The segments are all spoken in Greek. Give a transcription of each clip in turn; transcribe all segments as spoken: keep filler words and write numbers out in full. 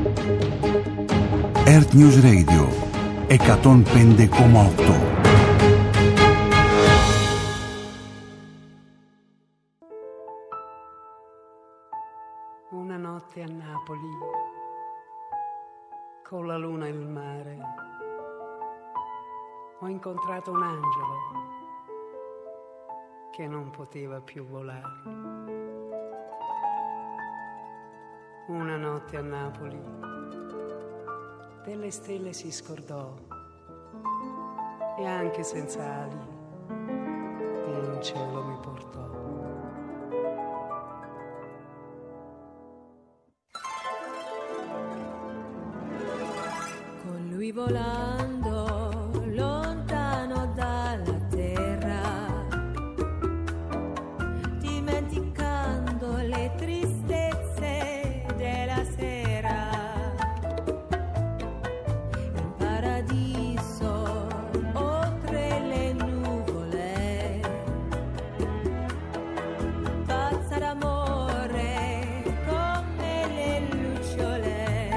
Earth News Radio εκατόν πέντε κόμμα οκτώ. Una notte a Napoli, con la luna e il mare, ho incontrato un angelo che non poteva più volare. Una notte a Napoli, delle stelle si scordò e anche senza ali in cielo mi portò. Con lui volando lontano dalla terra, dimenticando le tristezze della sera, in paradiso oltre le nuvole, pazza d'amore come le lucciole.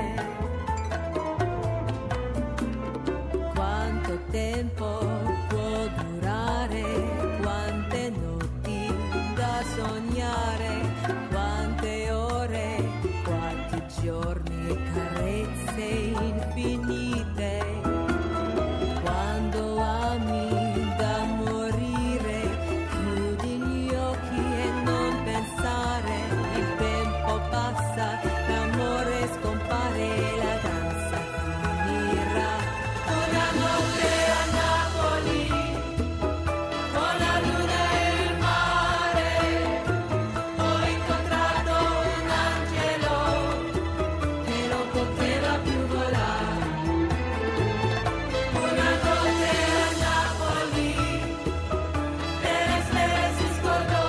Quanto tempo può durare, quante notti da sognare, quante ore, quanti giorni e carezze infinite. Quando ami da morire, chiudi gli occhi e non pensare, il tempo passa, l'amore scompare, la danza finirà. Una notte a Napoli, con la luna e il mare, ho incontrato un angelo che non poteva più volare. Una notte a Napoli, delle stelle si scordò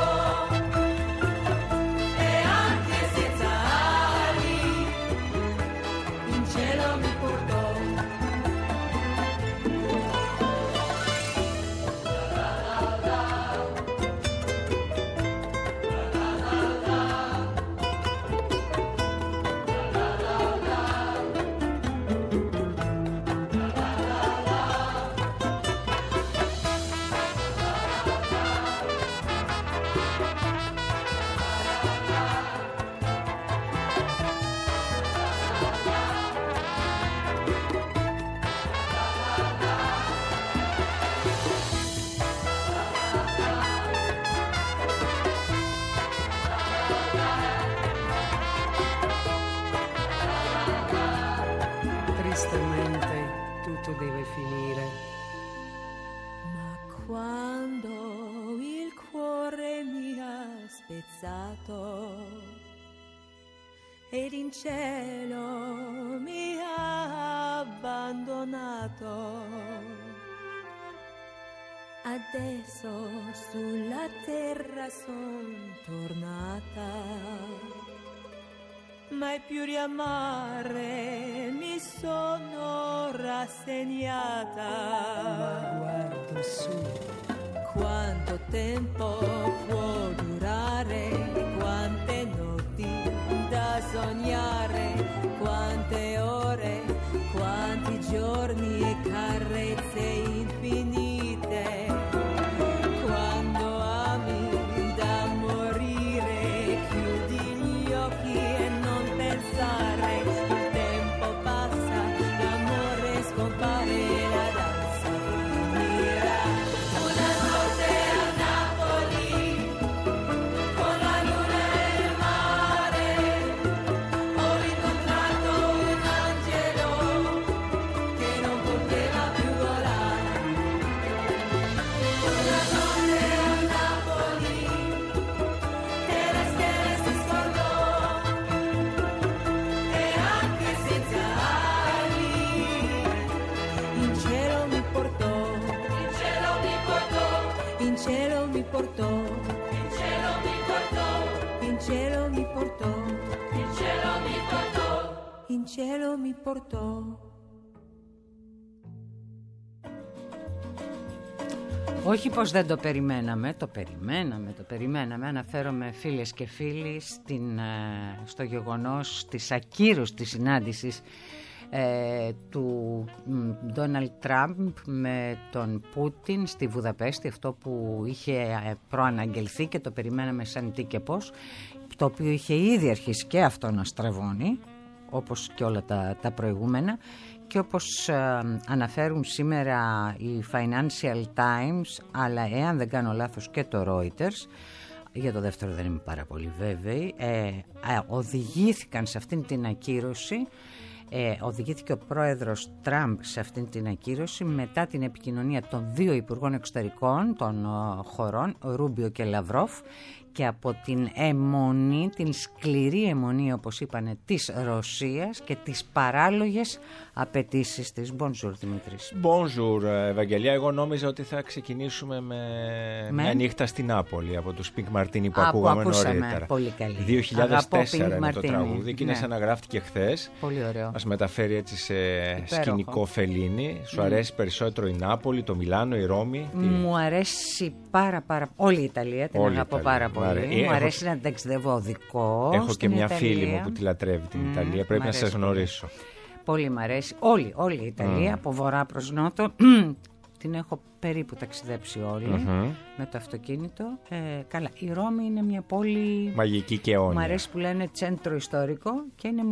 e anche senza ali in cielo mi portò. Tristemente tutto deve finire. Ma quando il cuore mi ha spezzato ed in cielo mi ha abbandonato, adesso sulla terra son tornata, mai più riamare mi sono rassegnata. Ma guardo su, Quanto tempo può durare, quante notti da sognare, quante ore, quanti giorni e carezze infinite. Quando ami da morire, chiudi gli occhi e non pensare, il tempo passa, l'amore scompare, la danza finirà. Una notte a Napoli, con la luna e il mare, ho incontrato un angelo che non poteva più volare. Una notte a Napoli, e le stelle si scordò e anche senza ali in cielo mi portò, in cielo mi portò, in cielo mi portò, in cielo mi portò, in cielo mi portò, in cielo mi portò, in cielo mi portò. Όχι πως δεν το περιμέναμε, το περιμέναμε, το περιμέναμε. Αναφέρομαι φίλες και φίλοι στην, στο γεγονός της ακύρωσης συνάντησης ε, του Ντόναλντ Τραμπ με τον Πούτιν στη Βουδαπέστη, αυτό που είχε προαναγγελθεί και το περιμέναμε σαν τι και πώς, το οποίο είχε ήδη αρχίσει και αυτό να στραβώνει, όπως και όλα τα, τα προηγούμενα. Και όπως ε, αναφέρουν σήμερα οι Financial Times, αλλά εάν δεν κάνω λάθος και το Reuters, για το δεύτερο δεν είμαι πάρα πολύ βέβαιη, ε, ε, οδηγήθηκαν σε αυτήν την ακύρωση, ε, οδηγήθηκε ο πρόεδρος Τραμπ σε αυτήν την ακύρωση μετά την επικοινωνία των δύο υπουργών εξωτερικών των ε, χωρών, Ρούμπιο και Λαυρόφ, και από την αιμονή, την σκληρή αιμονή, όπως είπανε, της Ρωσίας και τις παράλογες απαιτήσεις της. Bonjour, Δημήτρης. Bonjour, Ευαγγελία. Εγώ νόμιζα ότι θα ξεκινήσουμε με, με... μια νύχτα στην Νάπολη από τους Pink Martini που Α, ακούγαμε που νωρίτερα. Πολύ καλή. δύο χιλιάδες τέσσερα είναι το τραγούδι και είναι ναι. σαν να γράφτηκε χθες. Πολύ ωραίο. Μας μεταφέρει έτσι σε Υπέροχο. σκηνικό Φελίνι. Σου mm. αρέσει περισσότερο η Νάπολη, το Μιλάνο, η Ρώμη? Τι... Μου αρέσει πάρα πάρα όλη η Ιταλία, την όλη αγαπώ πάρα πολύ. Μ' έχω... αρέσει να ταξιδεύω οδικό. Έχω και μια Ιταλία. φίλη μου που τη λατρεύει την mm, Ιταλία. Πρέπει να σας γνωρίσω. Πολύ μ' αρέσει. Όλη, όλη η Ιταλία, mm. από βορρά προς νότο. Την έχω περίπου ταξιδέψει όλη mm-hmm. με το αυτοκίνητο. Ε, καλά, η Ρώμη είναι μια πόλη μαγική και αιώνια. Μ' αρέσει που λένε τσέντρο ιστορικό και είναι,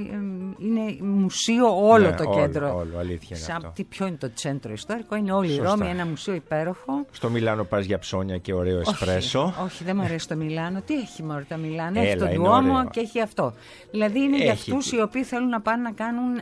είναι μουσείο όλο ναι, το όλο, κέντρο. Όλο, αλήθεια είναι Σαν αυτό. Τι, ποιο είναι το τσέντρο ιστορικό? Είναι όλη Σωστά. η Ρώμη, ένα μουσείο υπέροχο. Στο Μιλάνο πας για ψώνια και ωραίο εσπρέσο. Όχι, όχι, δεν μου αρέσει το Μιλάνο. Τι έχει μόνο το Μιλάνο? Έχει τον Ντουόμο και έχει αυτό. Δηλαδή είναι έχει. για αυτούς οι οποίοι θέλουν να πάνε να κάνουν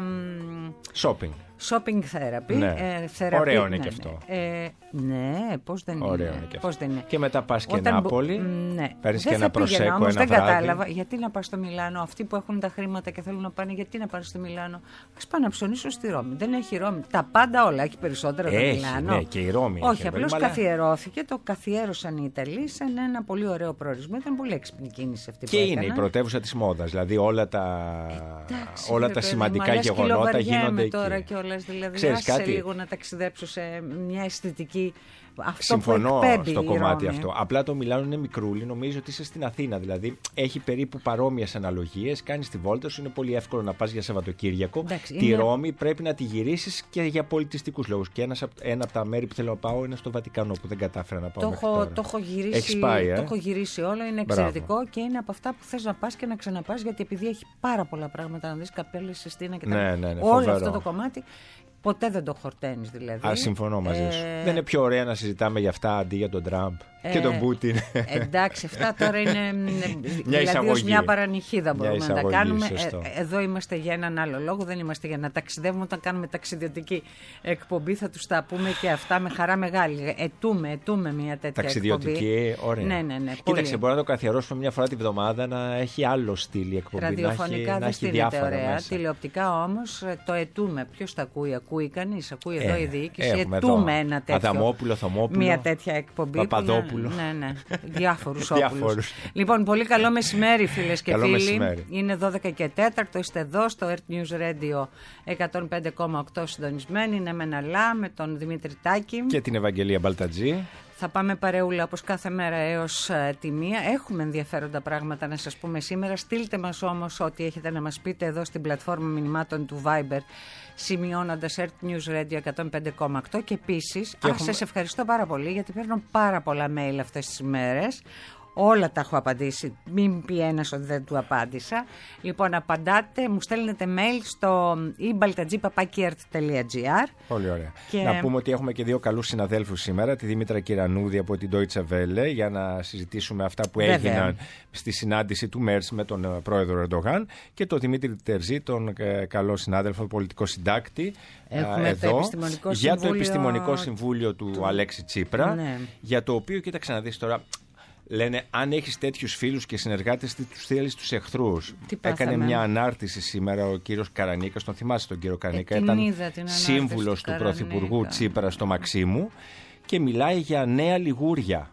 εμ, shopping. Shopping therapy. Ναι. Ε, therapy ωραίο είναι ναι, και αυτό. Ε, ναι, πώς δεν ωραίο είναι. είναι και, πώς δεν είναι. Και μετά πας και Όταν Νάπολη, ναι. παίρνεις και ένα προσέκο όμως, ένα δεν βράδυ. κατάλαβα γιατί να πας στο Μιλάνο. Αυτοί που έχουν τα χρήματα και θέλουν να πάνε, γιατί να πάνε στο Μιλάνο? Ας πάνε να ψωνίσουν στη Ρώμη. Δεν έχει Ρώμη. Τα πάντα όλα. Έχει περισσότερα το Μιλάνο. Ναι, και η Ρώμη. Όχι, απλώς καθιερώθηκε. Το καθιέρωσαν οι Ιταλοί σαν ένα πολύ ωραίο προορισμό. Ήταν πολύ έξυπνη κίνηση αυτή και που είναι έκανα. η πρωτεύουσα της μόδας. Δηλαδή όλα τα, Εντάξει, όλα τα σημαντικά γεγονότα γίνονται εκεί. Τώρα κιόλας, δηλαδή, ξέρεις κάτι? λίγο να ταξιδέψω σε μια αισθητική. Αυτό συμφωνώ που στο κομμάτι Ρώμη. αυτό. Απλά το Μιλάνο είναι μικρούλι. Νομίζω ότι είσαι στην Αθήνα. Δηλαδή έχει περίπου παρόμοιες αναλογίες. Κάνεις τη βόλτα σου. Είναι πολύ εύκολο να πας για Σαββατοκύριακο. Εντάξει, τη είναι... Ρώμη πρέπει να τη γυρίσεις και για πολιτιστικούς λόγους. Και ένας, ένα από τα μέρη που θέλω να πάω είναι στο Βατικανό που δεν κατάφερα να πάω. Το, μέχρι έχω, τώρα. το, έχω γυρίσει, Έχεις πάει, ε? το έχω γυρίσει όλο. Είναι εξαιρετικό. Μπράβο. Και είναι από αυτά που θες να πας και να ξαναπάς. Γιατί επειδή έχει πάρα πολλά πράγματα να δεις, καπέλες, Σεστίνα και τα ναι, ναι, ναι, όλο φοβερό. αυτό το κομμάτι. Ποτέ δεν το χορταίνεις δηλαδή. Α, συμφωνώ μαζί ε... σου. Δεν είναι πιο ωραία να συζητάμε για αυτά αντί για τον Τραμπ ε... και τον Πούτιν? Εντάξει, αυτά τώρα είναι μια δηλαδή ως μια παρανυχίδα μπορούμε μια να τα κάνουμε. Ε, εδώ είμαστε για έναν άλλο λόγο. Δεν είμαστε για να ταξιδεύουμε. Όταν κάνουμε ταξιδιωτική εκπομπή θα τους τα πούμε και αυτά με χαρά μεγάλη. Ετούμε, ετούμε μια τέτοια ταξιδιωτική, εκπομπή. ωραία. Ναι, ναι, ναι, κοίταξε, μπορεί να το καθιερώσουμε μια φορά τη βδομάδα να έχει άλλο στυλ η εκπομπή. Ραδιοφωνικά δεν στείνεται ωραία. Τηλεοπτικά όμως το ετούμε. Ποιος τα ακούει? Ακούει κανείς? Ακούει εδώ ε, η διοίκηση? Ετούμε ένα τέτοιο. Αδαμόπουλο, Θωμόπουλο. Μια τέτοια εκπομπή. Παπαδόπουλο. Ναι, ναι. Διάφορους όπουλους. Λοιπόν, πολύ καλό μεσημέρι, φίλες και καλό φίλοι. Μεσημέρι. Είναι δώδεκα και τέταρτο. Είστε εδώ στο Earth News Radio εκατόν πέντε κόμμα οκτώ συντονισμένοι. Είναι με Ναλά, με τον Δημήτρη Τάκη και την Ευαγγελία Μπαλτατζή. Θα πάμε παρεούλα όπως κάθε μέρα έως uh, τη μία. Έχουμε ενδιαφέροντα πράγματα να σας πούμε σήμερα. Στείλτε μας όμως ό,τι έχετε να μας πείτε εδώ στην πλατφόρμα μηνυμάτων του Viber, σημειώνοντας Earth News Radio εκατόν πέντε κόμμα οκτώ. Και επίσης, έχουμε... σας ευχαριστώ πάρα πολύ γιατί παίρνω πάρα πολλά mail αυτές τις ημέρες. Όλα τα έχω απαντήσει. Μην πει ένας ότι δεν του απάντησα. Λοιπόν, απαντάτε, μου στέλνετε mail στο e baltadji παπάκι earth τελεία gr. Πολύ ωραία. Και... Να πούμε ότι έχουμε και δύο καλούς συναδέλφους σήμερα. Τη Δήμητρα Κυρανούδη από την Deutsche Welle για να συζητήσουμε αυτά που Βέβαια. έγιναν στη συνάντηση του Μέρς με τον πρόεδρο Ερντογάν. Και τον Δημήτρη Τερζή, τον ε, καλό συνάδελφο, πολιτικό συντάκτη. Έχουμε εδώ, το επιστημονικό για συμβούλιο... το επιστημονικό συμβούλιο του, του... Αλέξη Τσίπρα. Ναι. Για το οποίο, κοίταξε να δεις τώρα. Λένε αν έχεις τέτοιους φίλους και συνεργάτες τι τους θέλεις τους εχθρούς. Έκανε μια ανάρτηση σήμερα ο κύριος Καρανίκας, τον θυμάσαι τον κύριο Καρανίκα, ε, ήταν είδα, σύμβουλος του, του Πρωθυπουργού Τσίπρα στο Μαξίμου και μιλάει για νέα λιγούρια.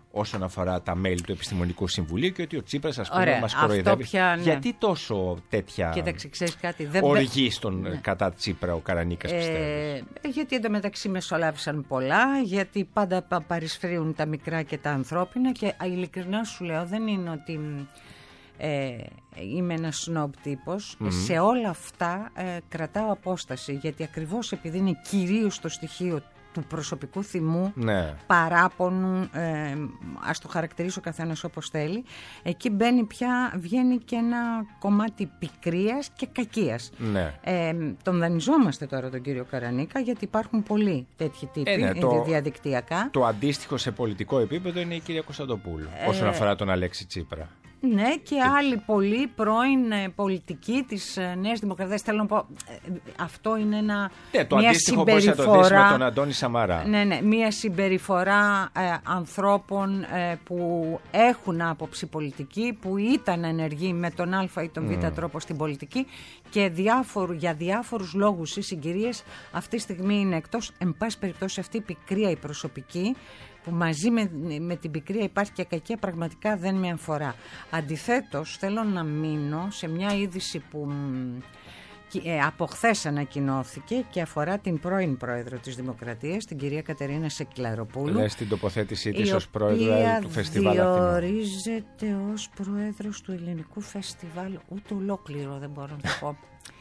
όσον αφορά τα μέλη του Επιστημονικού Συμβουλίου και ότι ο Τσίπρας, ας πούμε, μας κοροϊδεύει. Πια, ναι. Γιατί τόσο τέτοια Κοίταξε, ξέρεις κάτι, δεν οργή στον ναι. κατά Τσίπρα ο Καρανίκας, πιστεύεις? Ε, γιατί εντωμεταξύ μεσολάβησαν πολλά, γιατί πάντα παρισφρίουν τα μικρά και τα ανθρώπινα και ειλικρινά σου λέω, δεν είναι ότι ε, είμαι ένας σνόμπ τύπος. Mm-hmm. Σε όλα αυτά ε, κρατάω απόσταση, γιατί ακριβώς επειδή είναι κυρίως το στοιχείο του προσωπικού θυμού, ναι. παράπονου, ε, ας το χαρακτηρίσω ο καθένας όπως θέλει, εκεί μπαίνει πια, βγαίνει και ένα κομμάτι πικρίας και κακίας. Ναι. Ε, τον δανειζόμαστε τώρα τον κύριο Καρανίκα, γιατί υπάρχουν πολλοί τέτοιοι τύποι, ε, ναι, το, διαδικτυακά. Το αντίστοιχο σε πολιτικό επίπεδο είναι η κυρία Κωνσταντοπούλου, ε, όσον αφορά τον Αλέξη Τσίπρα. Ναι, και, και άλλοι πολλοί πρώην ε, πολιτικοί της ε, Νέας Δημοκρατίας. Θέλω να πω, ε, αυτό είναι ένα, ναι, το μια αντίστοιχο συμπεριφορά. Πώς θα το δεις με τον Αντώνη Σαμαρά. Ναι, ναι, μια συμπεριφορά ε, ανθρώπων ε, που έχουν άποψη πολιτική, που ήταν ενεργοί με τον Α ή τον Β mm. τρόπο στην πολιτική και διάφορου, για διάφορους λόγους ή συγκυρίες αυτή τη στιγμή είναι εκτός. Εν πάση περιπτώσει, αυτή η πικρία η προσωπική, που μαζί με, με την πικρία υπάρχει και κακία, πραγματικά δεν με αφορά. Αντιθέτως, θέλω να μείνω σε μια είδηση που ε, από χθες ανακοινώθηκε και αφορά την πρώην πρόεδρο της Δημοκρατίας, την κυρία Κατερίνα Σακελαροπούλου. Λες την τοποθέτησή της ως πρόεδρο του Φεστιβάλ Αθηνών. Διορίζεται ως πρόεδρος του Ελληνικού Φεστιβάλ, ούτε ολόκληρο δεν μπορώ να το πω.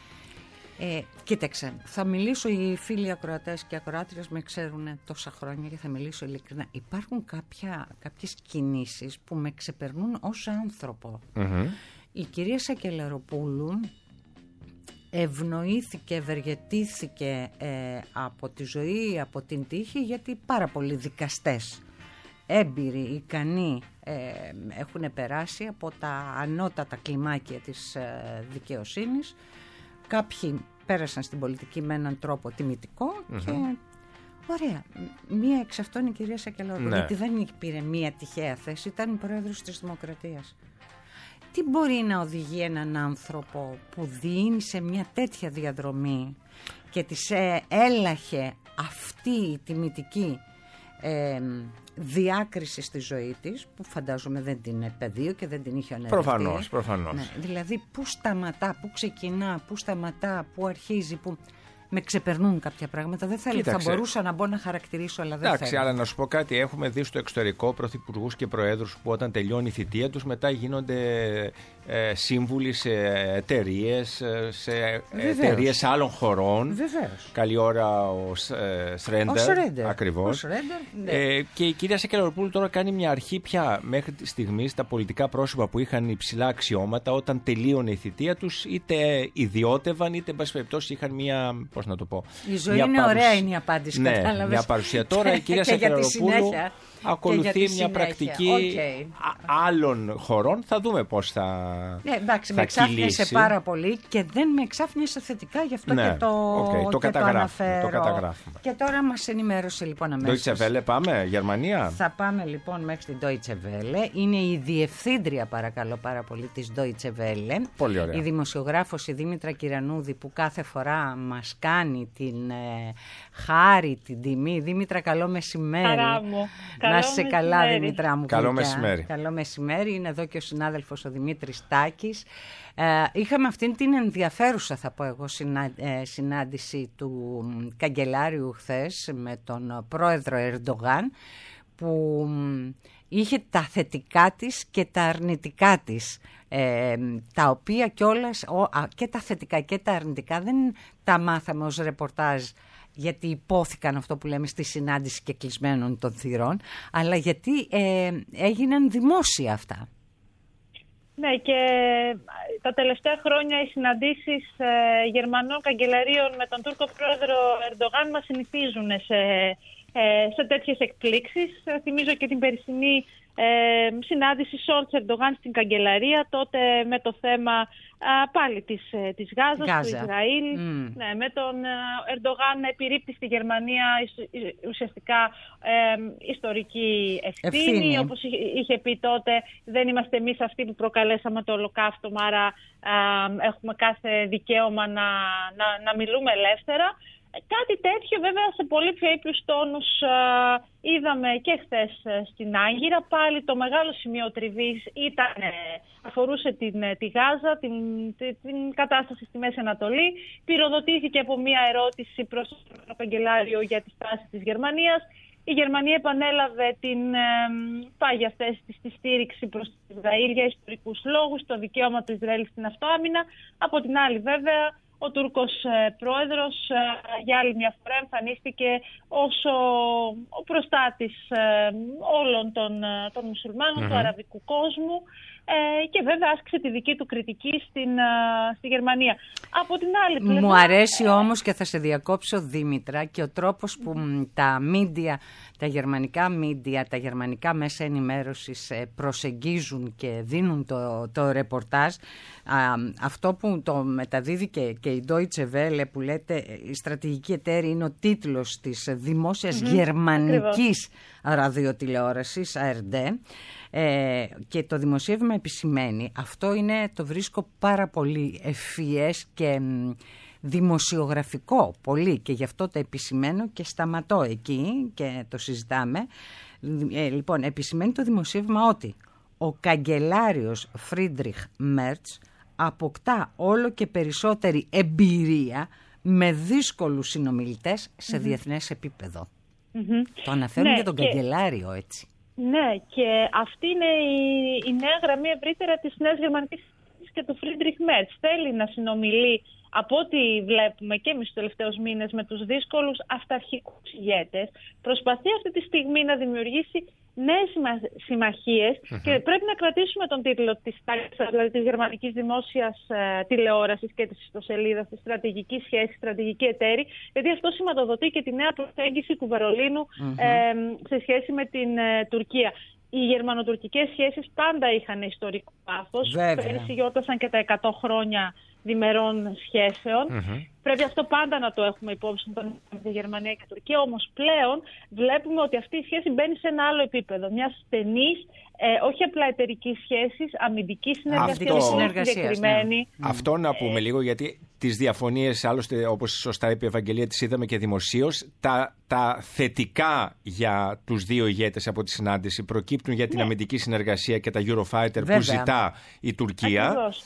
Ε, κοίταξε, θα μιλήσω, οι φίλοι ακροατές και ακροάτριες με ξέρουν τόσα χρόνια και θα μιλήσω ειλικρινά. Υπάρχουν κάποια, κάποιες κινήσεις που με ξεπερνούν ως άνθρωπο. Mm-hmm. Η κυρία Σακελαροπούλου ευνοήθηκε, ευεργετήθηκε ε, από τη ζωή, από την τύχη, γιατί πάρα πολλοί δικαστές έμπειροι, ικανοί ε, έχουν περάσει από τα ανώτατα κλιμάκια της ε, δικαιοσύνης. Κάποιοι πέρασαν στην πολιτική με έναν τρόπο τιμητικό mm-hmm. και ωραία. Μία εξ αυτών η κυρία Σακελαροπούλου, ναι. γιατί δεν πήρε μία τυχαία θέση, ήταν πρόεδρος της Δημοκρατίας. Τι μπορεί να οδηγεί έναν άνθρωπο που διήνει σε μια τέτοια διαδρομή και της ε, έλαχε αυτή η τιμητική ε, διάκριση στη ζωή της, που φαντάζομαι δεν την είναι πεδίο και δεν την είχε ονειρευτεί. Προφανώς, προφανώς. Ναι, δηλαδή πού σταματά, πού ξεκινά, πού σταματά, πού αρχίζει, πού... Με ξεπερνούν κάποια πράγματα. Δεν θέλω, θα μπορούσα να μπω να χαρακτηρίσω, αλλά δεν Εντάξει, θέλω. αλλά να σου πω κάτι. Έχουμε δει στο εξωτερικό πρωθυπουργούς και προέδρους που όταν τελειώνει η θητεία τους μετά γίνονται ε, σύμβουλοι σε εταιρείες, σε εταιρείες άλλων χωρών. Βεβαίως. Καλή ώρα ο ε, Σρέντερ. Ακριβώς. Ναι. Ε, και η κυρία Σακελαροπούλου τώρα κάνει μια αρχή πια μέχρι τη στιγμή τα πολιτικά πρόσωπα που είχαν υψηλά αξιώματα, όταν τελείωνε η θητεία τους, είτε ιδιώτευαν είτε εν πάση περιπτώσει είχαν μια. Πώς να το πω. Η ζωή μια είναι παρουσία... ωραία, είναι η απάντηση. Ναι, κατάλαβες. Μια παρουσία. Τώρα η κυρία Σακελαροπούλου ακολουθεί μια πρακτική okay. άλλων χωρών. Θα δούμε πώς θα. Ναι, εντάξει, θα με εξάφνιασε πάρα πολύ και δεν με εξάφνιασε θετικά, γι' αυτό ναι, και το, okay, το, και καταγράφουμε, το το καταγράφουμε. Και τώρα μας ενημέρωσε λοιπόν αμέσως. Deutsche Welle, πάμε, Γερμανία. Θα πάμε λοιπόν μέχρι την Deutsche Welle. Είναι η διευθύντρια, παρακαλώ πάρα πολύ, της Deutsche Welle. Πολύ ωραία. Η δημοσιογράφος η Δήμητρα Κυρανούδη, που κάθε φορά μας κάνει την ε, χάρη, την τιμή. Δήμητρα, καλό μεσημέρι. Χαρά μου. Να είσαι καλά, Δήμητρα μου. Καλό μεσημέρι. Καλό μεσημέρι. Είναι εδώ και ο συνάδελφος ο Δημήτρης Τάκης. Ε, είχαμε αυτήν την ενδιαφέρουσα, θα πω εγώ, συνά, ε, συνάντηση του καγκελάριου χθες με τον πρόεδρο Ερντογάν, που είχε τα θετικά της και τα αρνητικά της, ε, τα οποία κιόλας, ο, α, και τα θετικά και τα αρνητικά δεν τα μάθαμε ως ρεπορτάζ γιατί υπόθηκαν, αυτό που λέμε, στη συνάντηση και κλεισμένων των θυρών, αλλά γιατί ε, έγιναν δημόσια αυτά. Ναι, και τα τελευταία χρόνια οι συναντήσεις ε, Γερμανών καγκελαρίων με τον Τούρκο πρόεδρο Ερντογάν μας συνηθίζουν σε, ε, σε τέτοιες εκπλήξεις. Θυμίζω και την περσινή ε, συνάντηση Σόλτς Ερντογάν στην καγκελαρία, τότε με το θέμα α, πάλι της, της Γάζας, Γάζα. του Ισραήλ. Mm. Ναι, με τον Ερντογάν επιρρύπτει στη Γερμανία ουσιαστικά ε, ιστορική ευθύνη. ευθύνη. Όπως είχε πει τότε, δεν είμαστε εμείς αυτοί που προκαλέσαμε το ολοκαύτωμα, άρα α, έχουμε κάθε δικαίωμα να, να, να μιλούμε ελεύθερα. Κάτι τέτοιο βέβαια σε πολύ πιο ήπιους τόνους είδαμε και χθες στην Άγκυρα. Πάλι το μεγάλο σημείο τριβής ήταν, αφορούσε την, τη Γάζα, την, την, την κατάσταση στη Μέση Ανατολή. Πυροδοτήθηκε από μια ερώτηση προς τον καγκελάριο για τη στάση της Γερμανίας. Η Γερμανία επανέλαβε την ε, πάγια θέση της στη στήριξη προς το Ισραήλ για ιστορικούς λόγους, το δικαίωμα του Ισραήλ στην αυτοάμυνα. Από την άλλη βέβαια, ο Τούρκος ε, πρόεδρος ε, για άλλη μια φορά εμφανίστηκε ως ο, ο προστάτης ε, όλων των, των μουσουλμάνων, mm-hmm. του αραβικού κόσμου, ε, και βέβαια άσκησε τη δική του κριτική στην, ε, στη Γερμανία. Από την άλλη πλευρά... Μου αρέσει όμως, και θα σε διακόψω Δήμητρα, και ο τρόπος που mm-hmm. τα μίντια, τα γερμανικά μίντια, τα γερμανικά μέσα ενημέρωσης προσεγγίζουν και δίνουν το, το ρεπορτάζ. Α, αυτό που το μεταδίδει και, και η Deutsche Welle, που λέτε η στρατηγική εταίρη, είναι ο τίτλος της δημόσιας mm-hmm. γερμανικής ραδιοτηλεόρασης Α Ερ Ντι, ε, και το δημοσίευμα επισημαίνει, αυτό είναι, το βρίσκω πάρα πολύ ευφυές και μ, δημοσιογραφικό πολύ, και γι' αυτό το επισημαίνω και σταματώ εκεί και το συζητάμε. Ε, λοιπόν, επισημαίνει το δημοσίευμα ότι ο καγκελάριος Φρίντριχ Μέρτς αποκτά όλο και περισσότερη εμπειρία με δύσκολους συνομιλητές σε mm-hmm. διεθνές επίπεδο. Mm-hmm. Το αναφέρουν, ναι, για τον και... καγκελάριο, έτσι. Ναι, και αυτή είναι η, η νέα γραμμή ευρύτερα της νέας γερμανικής και του Φρίντριχ Μέρτς. Θέλει να συνομιλεί, από ό,τι βλέπουμε και εμείς τους τελευταίους μήνες, με τους δύσκολους αυταρχικούς ηγέτες. Προσπαθεί αυτή τη στιγμή να δημιουργήσει νέες συμμαχίες uh-huh. και πρέπει να κρατήσουμε τον τίτλο της, δηλαδή της γερμανικής δημόσιας ε, τηλεόρασης και της ιστοσελίδας της στρατηγική σχέση, στρατηγική εταίρη, γιατί αυτό σηματοδοτεί και τη νέα προσέγγιση του Βερολίνου uh-huh. ε, σε σχέση με την ε, Τουρκία. Οι γερμανοτουρκικές σχέσεις πάντα είχαν ιστορικό πάθος. Πέρυσι γιόρτασαν και τα εκατό χρόνια διμερών σχέσεων. Mm-hmm. Πρέπει αυτό πάντα να το έχουμε υπόψη με τη Γερμανία και η Τουρκία. Όμως πλέον βλέπουμε ότι αυτή η σχέση μπαίνει σε ένα άλλο επίπεδο. Μια στενής, ε, όχι απλά εταιρική σχέση, αμυντική συνεργασία. Αυτό, συγκεκριμένη. Ναι. Αυτό να πούμε ε, λίγο, γιατί τις διαφωνίες, άλλωστε, όπως σωστά είπε η Ευαγγελία, τις είδαμε και δημοσίως. Τα, τα θετικά για τους δύο ηγέτες από τη συνάντηση προκύπτουν για την ναι. αμυντική συνεργασία και τα Eurofighter Βέβαια. που ζητά η Τουρκία. Ακριβώς.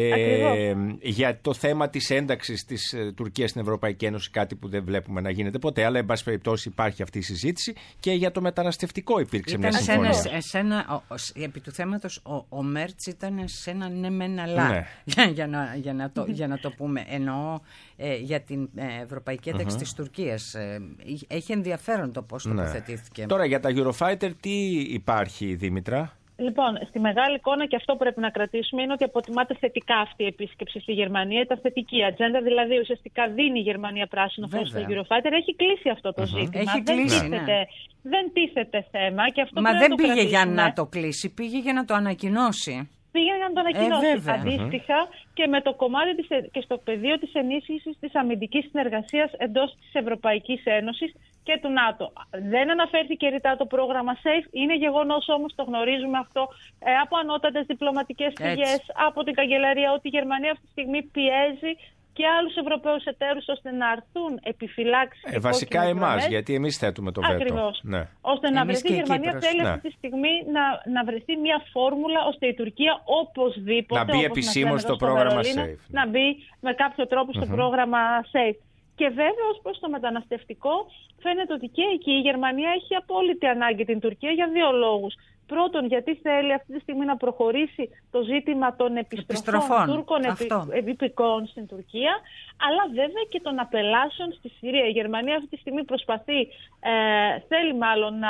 Ε, για το θέμα της ένταξης της ε, Τουρκίας στην Ευρωπαϊκή Ένωση, κάτι που δεν βλέπουμε να γίνεται ποτέ, αλλά εν πάση περιπτώσει υπάρχει αυτή η συζήτηση. Και για το μεταναστευτικό υπήρξε ήταν μια συμφωνία. Σε, σε ένα, ο, ο, επί του θέματος ο, ο Μέρτς ήταν σε ένα ναι μεν αλλά, ναι. για, για, να, για, να το, για να το πούμε. Εννοώ ε, για την ε, Ευρωπαϊκή Ένταξη uh-huh. της Τουρκίας. Ε, έχει ενδιαφέρον το πώς τοποθετήθηκε. Ναι. Τώρα για τα Eurofighter τι υπάρχει, Δήμητρα? Λοιπόν, στη μεγάλη εικόνα, και αυτό πρέπει να κρατήσουμε, είναι ότι αποτιμάται θετικά αυτή η επίσκεψη στη Γερμανία. Ήταν θετική ατζέντα, δηλαδή ουσιαστικά δίνει η Γερμανία πράσινο φως στο Eurofighter. Έχει κλείσει αυτό το uh-huh. ζήτημα. Έχει δεν, κλείσει, τίθεται, ναι. δεν τίθεται θέμα. Και αυτό Μα δεν το πήγε κρατήσουμε. για να το κλείσει, πήγε για να το ανακοινώσει. Πήγε για να το ανακοινώσει. Ε, Αντίστοιχα uh-huh. και με το κομμάτι της, και στο πεδίο της ενίσχυσης της αμυντικής συνεργασίας εντός της Ευρωπαϊκής Ένωσης και του ΝΑΤΟ. Δεν αναφέρθηκε ρητά το πρόγραμμα SAFE. Είναι γεγονός όμως, το γνωρίζουμε αυτό ε, από ανώτατες διπλωματικές πηγές, από την Καγκελαρία, ότι η Γερμανία αυτή τη στιγμή πιέζει και άλλους Ευρωπαίους εταίρους ώστε να αρθούν επιφυλάξεις. Ε, βασικά εμάς, γιατί εμείς θέτουμε το βέτο. Ακριβώς. Ναι. Ώστε να εμείς βρεθεί η Γερμανία Κύπρος. θέλει ναι. αυτή τη στιγμή να, να βρεθεί μια φόρμουλα ώστε η Τουρκία οπωσδήποτε να μπει επισήμως στο πρόγραμμα SAFE. Να μπει με κάποιο τρόπο στο mm-hmm. πρόγραμμα SAFE. Και βέβαια, ως προς το μεταναστευτικό, φαίνεται ότι και εκεί η Γερμανία έχει απόλυτη ανάγκη την Τουρκία για δύο λόγους. Πρώτον, γιατί θέλει αυτή τη στιγμή να προχωρήσει το ζήτημα των επιστροφών Τούρκων επικών στην Τουρκία, αλλά βέβαια και των απελάσεων στη Συρία. Η Γερμανία αυτή τη στιγμή προσπαθεί, ε, θέλει μάλλον να,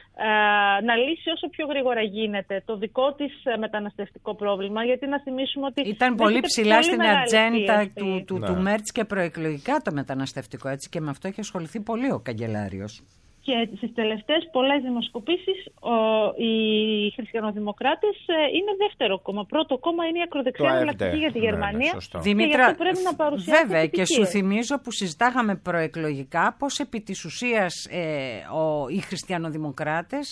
ε, να λύσει όσο πιο γρήγορα γίνεται το δικό της μεταναστευτικό πρόβλημα, γιατί να θυμίσουμε ότι ήταν πολύ ψηλά πολύ στην ατζέντα του, του, ναι. του Μέρτς και προεκλογικά το μεταναστευτικό, έτσι, και με αυτό έχει ασχοληθεί πολύ ο καγκελάριος. Και στις τελευταίες πολλές δημοσκοπήσεις ο, οι χριστιανοδημοκράτες είναι δεύτερο κόμμα. Πρώτο κόμμα είναι η ακροδεξιά εναλλακτική για τη Γερμανία. Ναι, ναι, Δήμητρα, πρέπει να παρουσιάσει βέβαια, επιτυχίες. Και σου θυμίζω που συζητάγαμε προεκλογικά πως επί της ουσίας ε, ο, οι χριστιανοδημοκράτες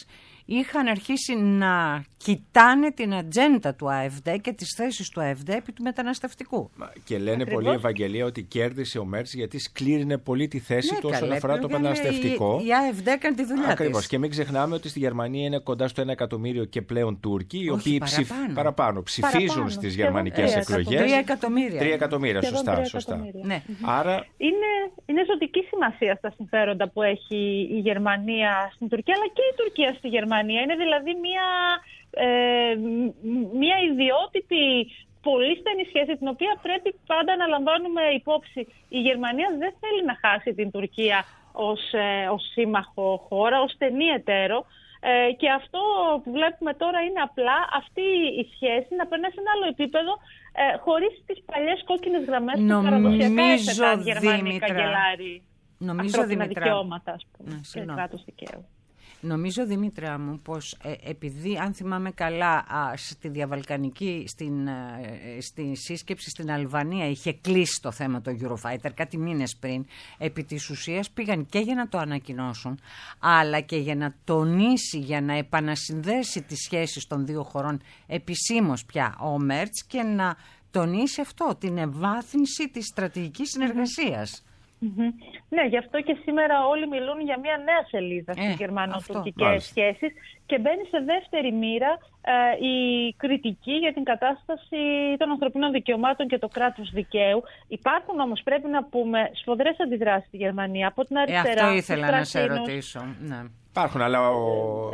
είχαν αρχίσει να κοιτάνε την ατζέντα του ΑΕΒΔΕ και τις θέσεις του ΑΕΒΔΕ επί του μεταναστευτικού. Και λένε Ακριβώς. πολλοί, Ευαγγελία, ότι κέρδισε ο Μέρτς γιατί σκλήρινε πολύ τη θέση Ναι, του όσον καλέ, αφορά το μεταναστευτικό. Η, η ΑΕΒΔΕ έκανε τη δουλειά Ακριβώς. της. Και μην ξεχνάμε ότι στη Γερμανία είναι κοντά στο ένα εκατομμύριο και πλέον Τούρκοι, οι Όχι, οποίοι παραπάνω. ψηφ... παραπάνω, ψηφίζουν Παραπάνω. στις Σχεδόν γερμανικές τρία εκλογές. Τρία εκατομμύρια. Τρία εκατομμύρια, Σχεδόν σωστά. τρία σωστά. εκατομμύρια. Ναι. Άρα. Είναι, είναι ζωτική σημασία στα συμφέροντα που έχει η Γερμανία στην Τουρκία, αλλά και η Τουρκία στη Γερμανία. Είναι δηλαδή μια, ε, μια ιδιότυπη, πολύ στενή σχέση, την οποία πρέπει πάντα να λαμβάνουμε υπόψη. Η Γερμανία δεν θέλει να χάσει την Τουρκία ως, ε, ως σύμμαχο χώρα, ως στενή εταίρο. Ε, και αυτό που βλέπουμε τώρα είναι απλά αυτή η σχέση να περνάει σε ένα άλλο επίπεδο, ε, χωρίς τις παλιές κόκκινες γραμμές που παραδοσιακά έθεταν Γερμανοί καγκελάροι. Νομίζω, ανθρώπινα Δημήτρα, δικαιώματα, ας πούμε, ναι, και κράτος δικαίου. Νομίζω, Δημήτρα μου, πως ε, επειδή, αν θυμάμαι καλά, α, στη διαβαλκανική, στην, ε, στη σύσκεψη στην Αλβανία είχε κλείσει το θέμα το Eurofighter κάτι μήνες πριν, επί της ουσίας πήγαν και για να το ανακοινώσουν, αλλά και για να τονίσει, για να επανασυνδέσει τις σχέσεις των δύο χωρών επισήμως πια ο Μέρτς και να τονίσει αυτό, την ευάθυνση της στρατηγικής συνεργασίας. Mm-hmm. Ναι, γι' αυτό και σήμερα όλοι μιλούν για μια νέα σελίδα στις ε, γερμανο-τουρκικές σχέσεις και μπαίνει σε δεύτερη μοίρα ε, η κριτική για την κατάσταση των ανθρωπίνων δικαιωμάτων και το κράτος δικαίου. Υπάρχουν όμως, πρέπει να πούμε, σφοδρές αντιδράσεις στη Γερμανία από την αριστερά. Ε, αυτό ήθελα να σε ρωτήσω. Ναι. Υπάρχουν, αλλά ο,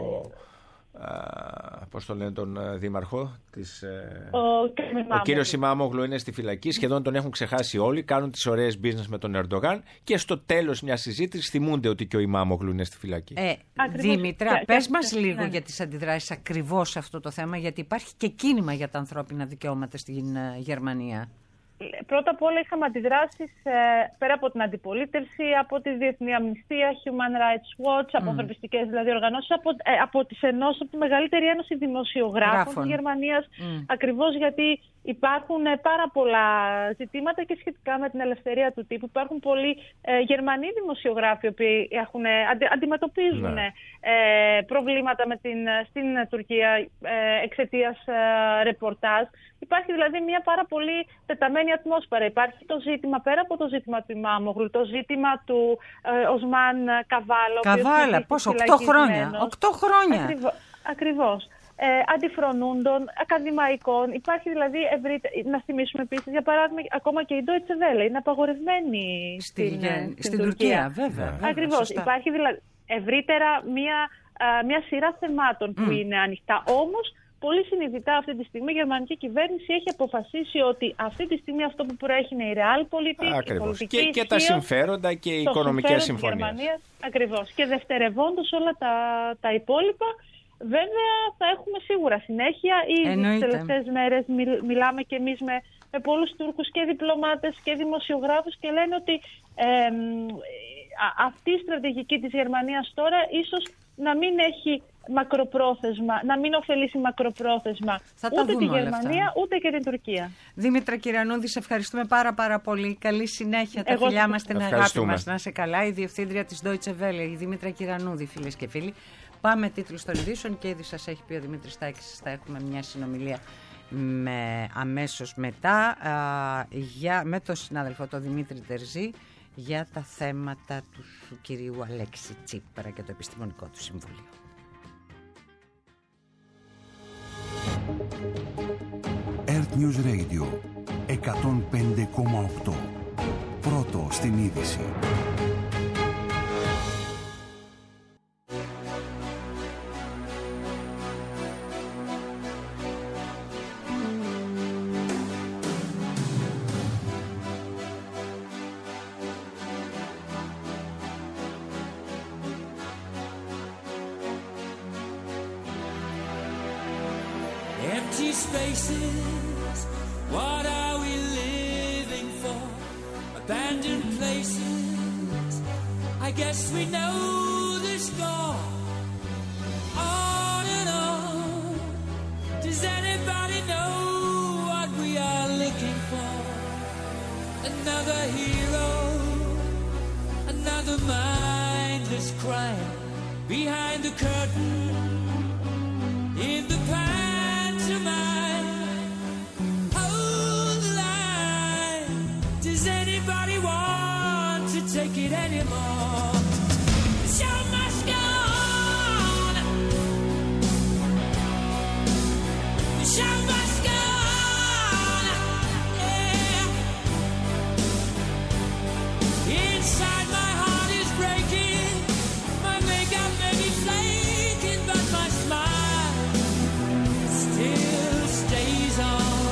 πώς το λένε τον δήμαρχο της, ο, ο κύριος Ημάμογλου είναι στη φυλακή, σχεδόν τον έχουν ξεχάσει όλοι, κάνουν τις ωραίες business με τον Ερντογάν και στο τέλος μιας συζήτησης θυμούνται ότι και ο Ημάμογλου είναι στη φυλακή. Ε, Δήμητρα, και, πες και, μας και, λίγο ναι. για τις αντιδράσεις ακριβώς σε αυτό το θέμα, γιατί υπάρχει και κίνημα για τα ανθρώπινα δικαιώματα στην uh, Γερμανία. Πρώτα απ' όλα είχαμε αντιδράσεις ε, πέρα από την αντιπολίτευση, από τη Διεθνή Αμνηστία, Human Rights Watch, από mm. ανθρωπιστικές δηλαδή οργανώσεις, από, ε, από τις ενώσεις, από τη μεγαλύτερη ένωση δημοσιογράφων Γράφων. της Γερμανίας, mm. ακριβώς γιατί υπάρχουν ε, πάρα πολλά ζητήματα και σχετικά με την ελευθερία του τύπου. Υπάρχουν πολλοί ε, Γερμανοί δημοσιογράφοι που έχουν, ε, αντι, αντιμετωπίζουν ναι. ε, προβλήματα με την, στην Τουρκία ε, εξαιτίας ε, ρεπορτάζ. Υπάρχει δηλαδή μια πάρα πολύ τεταμένη ατμόσφαιρα. Υπάρχει το ζήτημα, πέρα από το ζήτημα του Ημάμογλου, το ζήτημα του ε, Οσμάν Καβάλα. Καβάλα, πόσο, οκτώ χρόνια. Οκτώ χρόνια. Ακριβώς. Ακριβώς. Ε, αντιφρονούντων, ακαδημαϊκών. Υπάρχει δηλαδή ευρύτε... να θυμίσουμε επίσης, για παράδειγμα, ακόμα και η Deutsche Welle είναι απαγορευμένη στη, στην, στην, στην, στην Τουρκία. Τουρκία βέβαια, βέβαια, Ακριβώς. Σωστά. Υπάρχει δηλαδή ευρύτερα μια, α, μια σειρά θεμάτων που mm. είναι ανοιχτά. Όμως, πολύ συνειδητά αυτή τη στιγμή η γερμανική κυβέρνηση έχει αποφασίσει ότι αυτή τη στιγμή αυτό που προέχει είναι η realpolitik, η πολιτική και, και ισχύος, τα συμφέροντα και οι οικονομικές συμφωνίες. Ακριβώς. Και δευτερευόντως όλα τα, τα υπόλοιπα. Βέβαια θα έχουμε σίγουρα συνέχεια. Ήδη τις τελευταίες μέρες μιλ, μιλάμε και εμείς με, με πολλούς Τούρκους και διπλωμάτες και δημοσιογράφους και λένε ότι ε, αυτή η στρατηγική της Γερμανίας τώρα ίσως να μην έχει μακροπρόθεσμα, να μην ωφελήσει μακροπρόθεσμα θα ούτε τη Γερμανία αυτά. ούτε και την Τουρκία. Δήμητρα Κυρανούδη, σε ευχαριστούμε πάρα πάρα πολύ. Καλή συνέχεια. Τα Εγώ φιλιά μας, την αγάπη μας. Να είσαι καλά. Η Διευθύντρια της Deutsche Welle, η Δήμητρα Κυρανούδη, φίλες και φίλοι. Πάμε τίτλους των ειδήσεων και ήδη σας έχει πει ο Δημήτρης Στάκης, θα έχουμε μια συνομιλία με, αμέσως μετά α, για, με τον συνάδελφο τον Δημήτρη Τερζή για τα θέματα του, του κυρίου Αλέξη Τσίπρα και το επιστημονικό του συμβουλίο. Earth News Radio εκατόν πέντε κόμμα οκτώ. Πρώτο στην είδηση. Empty spaces, what are we living for? Abandoned places, I guess we know the score. On and on, does anybody know what we are looking for? Another hero, another mindless crime behind the curtain. pantomime. Hold the line. Does anybody want to take it anymore? The show must go on. The show must go on. Yeah. Inside my heart is breaking. My makeup may be flaking, but my smile still stays on.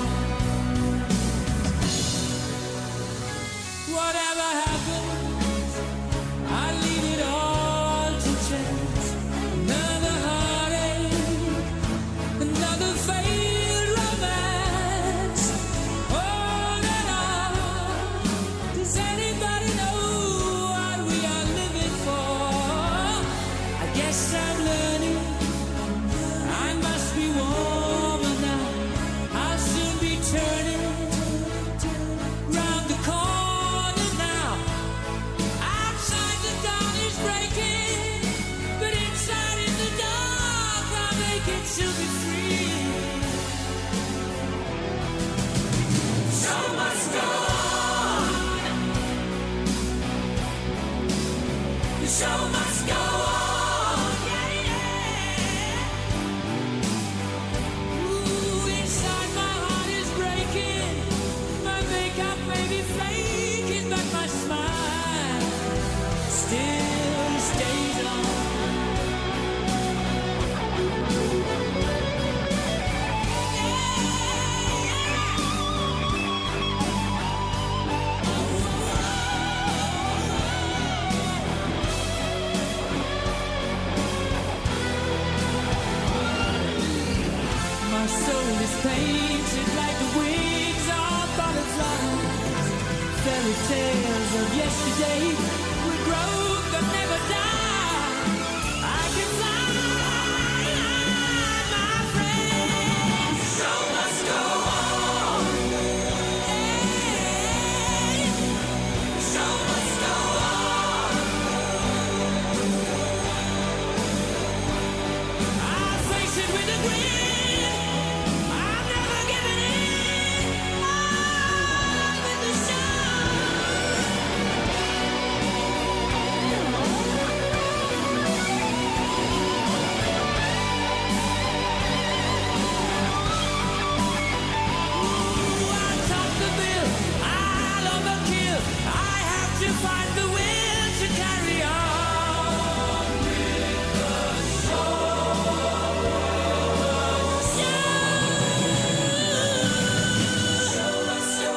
Whatever happens, I leave it all to chance. Another heartache, another failed romance. On and on. Does anybody know what we are living for? I guess I'm learning. I must be warmer now. I'll soon be turning round the corner now. Outside the dawn is breaking, but inside in the dark I'll make it to be free. Show must go on. The show must go on. Yeah, yeah. Ooh, inside my heart is breaking. My makeup may be flaking, but my smile still stays on. My soul is painted like the wings of butterflies. Fairy tales of yesterday will grow but never die. I can fly, my friend. The show must go on. Hey, the show must go on. I'll face it with a grin. I'm never giving in. On with the show. Ooh, I top the bill. I'll overkill. I have to find the will to carry on with the show. Show must go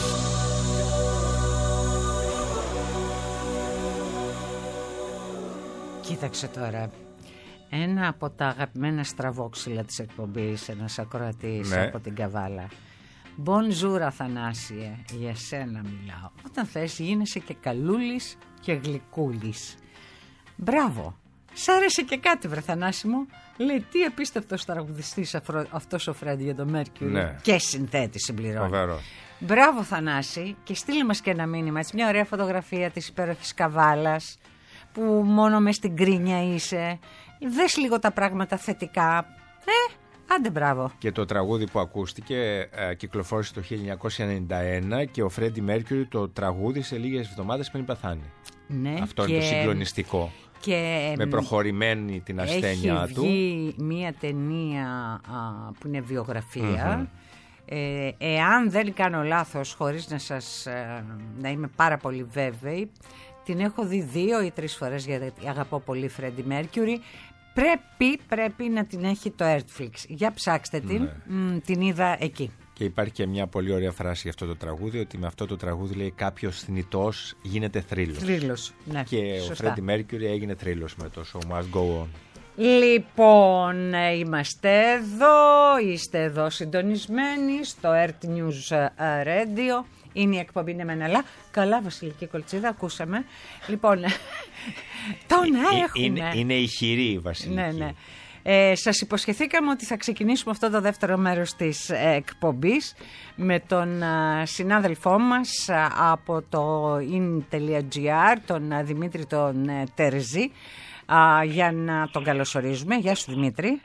Κοίταξε τώρα. Ένα από τα αγαπημένα στραβόξυλα της εκπομπής, ένας ακροατής Ναι. από την Καβάλα. Bonjour Αθανάσιε, για σένα μιλάω. Όταν θες γίνεσαι και καλούλης και γλυκούλης. Μπράβο. Σ' άρεσε και κάτι, βρε Θανάση μου. Λέει, τι απίστευτος τραγουδιστής αφρο- αυτός ο Φρέντι το Μέρκιουρι. Ναι. Και συνθέτη συμπληρώνει. Φοβερό. Μπράβο Θανάση, και στείλε μας και ένα μήνυμα, έτσι, μια ωραία φωτογραφία της υπέροχης Καβάλας, που μόνο μες στην κρίνια είσαι. Δες λίγο τα πράγματα θετικά. Ε, άντε μπράβο. Και το τραγούδι που ακούστηκε ε, κυκλοφόρησε το χίλια εννιακόσια ενενήντα ένα και ο Φρέντι Μέρκιουρι το τραγούδισε λίγες εβδομάδες πριν πεθάνει. Ναι, Αυτό και... είναι το συγκλονιστικό. Και Με προχωρημένη την ασθένειά έχει του. βγει μία ταινία α, που είναι βιογραφία. Ε, εάν δεν κάνω λάθος, χωρίς να σας ε, να είμαι πάρα πολύ βέβαιη, την έχω δει δύο ή τρεις φορές, γιατί αγαπώ πολύ Φρέντι Μέρκιουρι. Πρέπει, πρέπει να την έχει το Netflix. Για ψάξτε την, Ναι. Μ, την είδα εκεί. Και υπάρχει και μια πολύ ωραία φράση για αυτό το τραγούδι, ότι με αυτό το τραγούδι λέει κάποιος θνητός γίνεται θρύλος. Θρύλος, ναι, Και σωστά. ο Φρέντι Μέρκιουρι έγινε θρύλος με το Show Must Go On. Λοιπόν, ε, είμαστε εδώ, είστε εδώ συντονισμένοι στο Earth News ε, Radio. Είναι η εκπομπή «Ναι μεν αλλά». Καλά, Βασιλική Κολτσίδα, ακούσαμε. Λοιπόν, τον έχουμε. Είναι, είναι ηχηρή η Βασιλική. Ναι, ναι. Ε, σας υποσχεθήκαμε ότι θα ξεκινήσουμε αυτό το δεύτερο μέρος της ε, εκπομπής με τον ε, συνάδελφό μας ε, από το in.gr, τον ε, Δημήτρη τον ε, Τερζή, ε, για να τον καλωσορίζουμε. Γεια σου, Δημήτρη.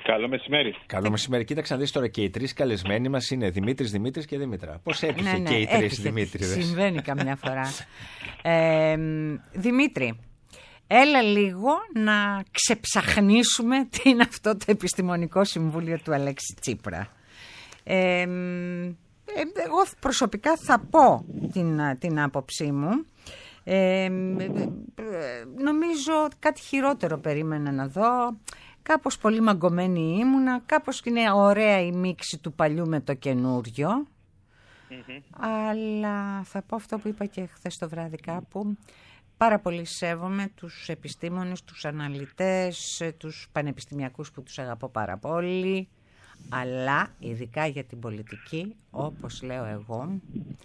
Καλό μεσημέρι. Καλό μεσημέρι. Κοίταξε να δεις τώρα, και οι τρεις καλεσμένοι μας είναι Δημήτρης, Δημήτρης και Δήμητρα. Πώς έτυχε ναι, ναι, και οι τρεις έτυχε, Δημήτριδες? Συμβαίνει καμιά φορά. ε, Δημήτρη, έλα λίγο να ξεψαχνίσουμε τι είναι αυτό το επιστημονικό συμβούλιο του Αλέξη Τσίπρα. Ε, εγώ προσωπικά θα πω την, την άποψή μου. Ε, νομίζω κάτι χειρότερο περίμενα να δω. Κάπως πολύ μαγκωμένη ήμουνα. Κάπως είναι ωραία η μίξη του παλιού με το καινούριο. Mm-hmm. Αλλά θα πω αυτό που είπα και χθες το βράδυ κάπου. Πάρα πολύ σέβομαι τους επιστήμονες, τους αναλυτές, τους πανεπιστημιακούς που τους αγαπώ πάρα πολύ. Αλλά ειδικά για την πολιτική, όπως λέω εγώ,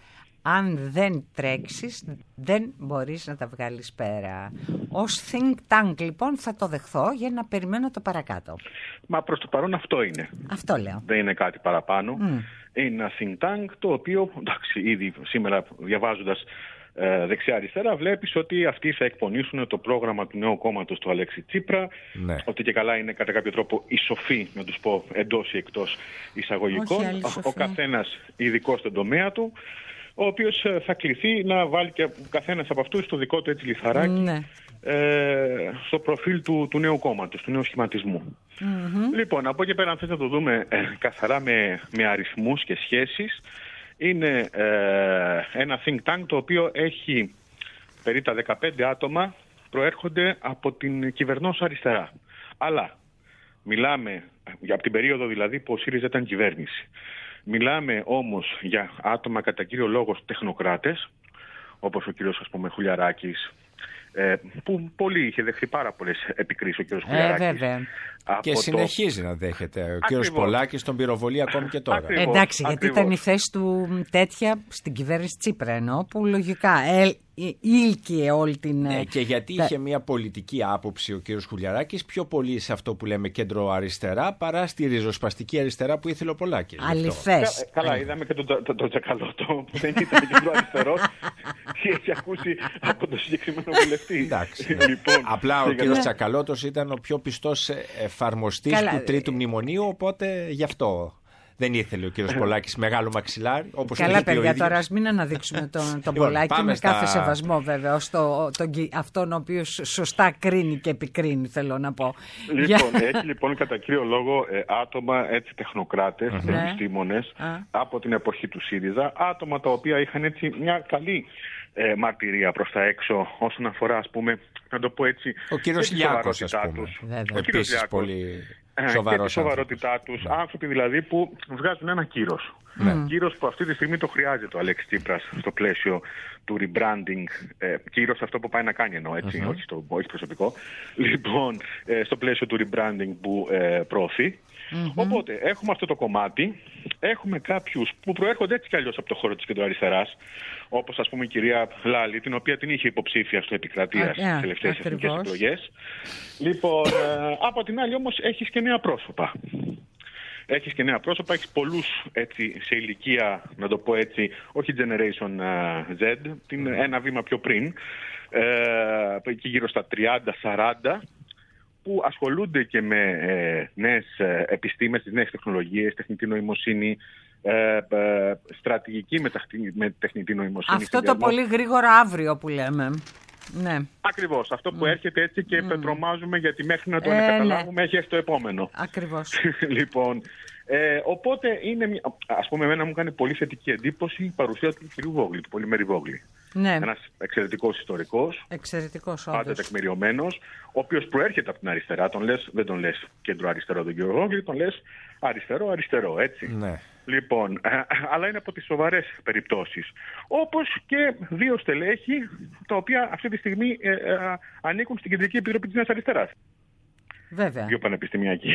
αν δεν τρέξεις, δεν μπορείς να τα βγάλεις πέρα. Ως think tank, λοιπόν, θα το δεχθώ για να περιμένω το παρακάτω. Μα προς το παρόν αυτό είναι. Αυτό λέω. Δεν είναι κάτι παραπάνω. Mm. Είναι ένα think tank το οποίο, εντάξει, ήδη σήμερα διαβάζοντας ε, δεξιά-αριστερά, βλέπεις ότι αυτοί θα εκπονήσουν το πρόγραμμα του νέου κόμματος του Αλέξη Τσίπρα. Ναι. Ότι και καλά είναι κατά κάποιο τρόπο οι σοφοί, να τους πω εντός ή εκτός εισαγωγικών. Ο, ο καθένας ειδικός στον τομέα του, ο οποίος θα κληθεί να βάλει και καθένας από αυτούς το δικό του έτσι λιθαράκι, ναι, ε, στο προφίλ του, του νέου κόμματος, του νέου σχηματισμού. Mm-hmm. Λοιπόν, από εκεί πέρα, αν θες να το δούμε ε, καθαρά με, με αριθμούς και σχέσεις, είναι ε, ένα think tank το οποίο έχει περί τα δεκαπέντε άτομα προέρχονται από την κυβερνώσα αριστερά. Αλλά μιλάμε για την περίοδο δηλαδή που ο ΣΥΡΙΖΑ ήταν κυβέρνηση. Μιλάμε όμως για άτομα κατά κύριο λόγο τεχνοκράτες, όπως ο κύριος, ας πούμε, Χουλιαράκης, ε, που πολύ είχε δεχθεί πάρα πολλές επικρίσεις ο κύριος Χουλιαράκης. Ε, βέβαια. Και συνεχίζει το... να δέχεται. Ο Ακριβώς. Κύριος Πολάκης τον πυροβολεί ακόμη και τώρα. Ακριβώς. Εντάξει, γιατί Ακριβώς. ήταν η θέση του τέτοια στην κυβέρνηση Τσίπρα, εννοώ, που λογικά ε, ήλκυε όλη την... Ναι, και γιατί τα... είχε μια πολιτική άποψη ο κύριος Χουλιαράκης πιο πολύ σε αυτό που λέμε κέντρο-αριστερά παρά στη ριζοσπαστική αριστερά που ήθελε ο Πολάκης. Αληθές. Κα, καλά, είδαμε και τον το, το, το Τσακαλώτο που δεν ήταν κέντρο-αριστερός και έχει ακούσει από τον συγκεκριμένο βουλευτή. Εντάξει. Λοιπόν, απλά ο κύριος Τσακαλώτος ήταν ο πιο πιστός εφαρμοστής Καλά. του τρίτου μνημονίου, οπότε γι' αυτό δεν ήθελε ο κύριος Πολάκης μεγάλο μαξιλάρι. Όπως Καλά, παιδιά, τώρα ας μην αναδείξουμε τον, τον Πολάκη με στα... κάθε σεβασμό, βέβαια, ως το, τον, αυτόν ο οποίος σωστά κρίνει και επικρίνει, θέλω να πω. Λοιπόν, έχει λοιπόν κατά κύριο λόγο ε, άτομα έτσι τεχνοκράτες, mm-hmm. επιστήμονες mm-hmm. από την εποχή του ΣΥΡΙΖΑ, άτομα τα οποία είχαν έτσι μια καλή ε, μαρτυρία προς τα έξω όσον αφορά, ας πούμε, να το πω έτσι, ο κύριος Λιάκος, ας πούμε. Ο κύριος Λιάκος. Πολύ... και τη σοβαρότητά τους, mm. άνθρωποι δηλαδή που βγάζουν ένα κύρος. Mm. Κύρος που αυτή τη στιγμή το χρειάζεται ο Αλέξης Τσίπρας στο πλαίσιο του rebranding. Ε, κύρος αυτό που πάει να κάνει εννοώ, έτσι, mm-hmm. όχι, στο, όχι προσωπικό. Λοιπόν, ε, στο πλαίσιο του rebranding που ε, προωθεί. Mm-hmm. Οπότε έχουμε αυτό το κομμάτι, έχουμε κάποιους που προέρχονται έτσι κι αλλιώς από το χώρο της κεντροαριστεράς, όπως ας πούμε η κυρία Λάλη, την οποία την είχε υποψήφια στο επικρατείας στις yeah, τελευταίες εθνικές εκλογές. Λοιπόν, ε, από την άλλη όμως έχεις και νέα πρόσωπα. Έχεις και νέα πρόσωπα, έχεις πολλούς έτσι, σε ηλικία, να το πω έτσι, όχι Generation Z, την, ένα βήμα πιο πριν, ε, εκεί γύρω στα τριάντα σαράντα, που ασχολούνται και με ε, νέες ε, επιστήμες, τις νέες τεχνολογίες, τεχνητή νοημοσύνη, ε, ε, στρατηγική με, ταχτη, με τεχνητή νοημοσύνη. Αυτό το πολύ γρήγορα αύριο που λέμε. Ναι. Ακριβώς, αυτό που mm. έρχεται έτσι και mm. πετρομάζουμε, γιατί μέχρι να το ε, καταλάβουμε ναι. έχει έρθει το επόμενο. Ακριβώς. Λοιπόν, ε, οπότε είναι, μια, ας πούμε, εμένα μου κάνει πολύ θετική εντύπωση η παρουσία του κ. Βόγλη, του Πολυμέρη Βόγλη. Ναι. Ένας εξαιρετικός ιστορικός, εξαιρετικός, πάντα τεκμηριωμένος, ο οποίος προέρχεται από την αριστερά. Τον λες, δεν τον λες κέντρο-αριστερό τον κύριο Βόγλη, τον λες αριστερό-αριστερό, έτσι. Ναι. Λοιπόν, ε, αλλά είναι από τις σοβαρές περιπτώσεις. Όπως και δύο στελέχη, τα οποία αυτή τη στιγμή ε, ε, ανήκουν στην Κεντρική Επιτροπή της Νέας Αριστεράς. Βέβαια. Δύο πανεπιστημιακοί.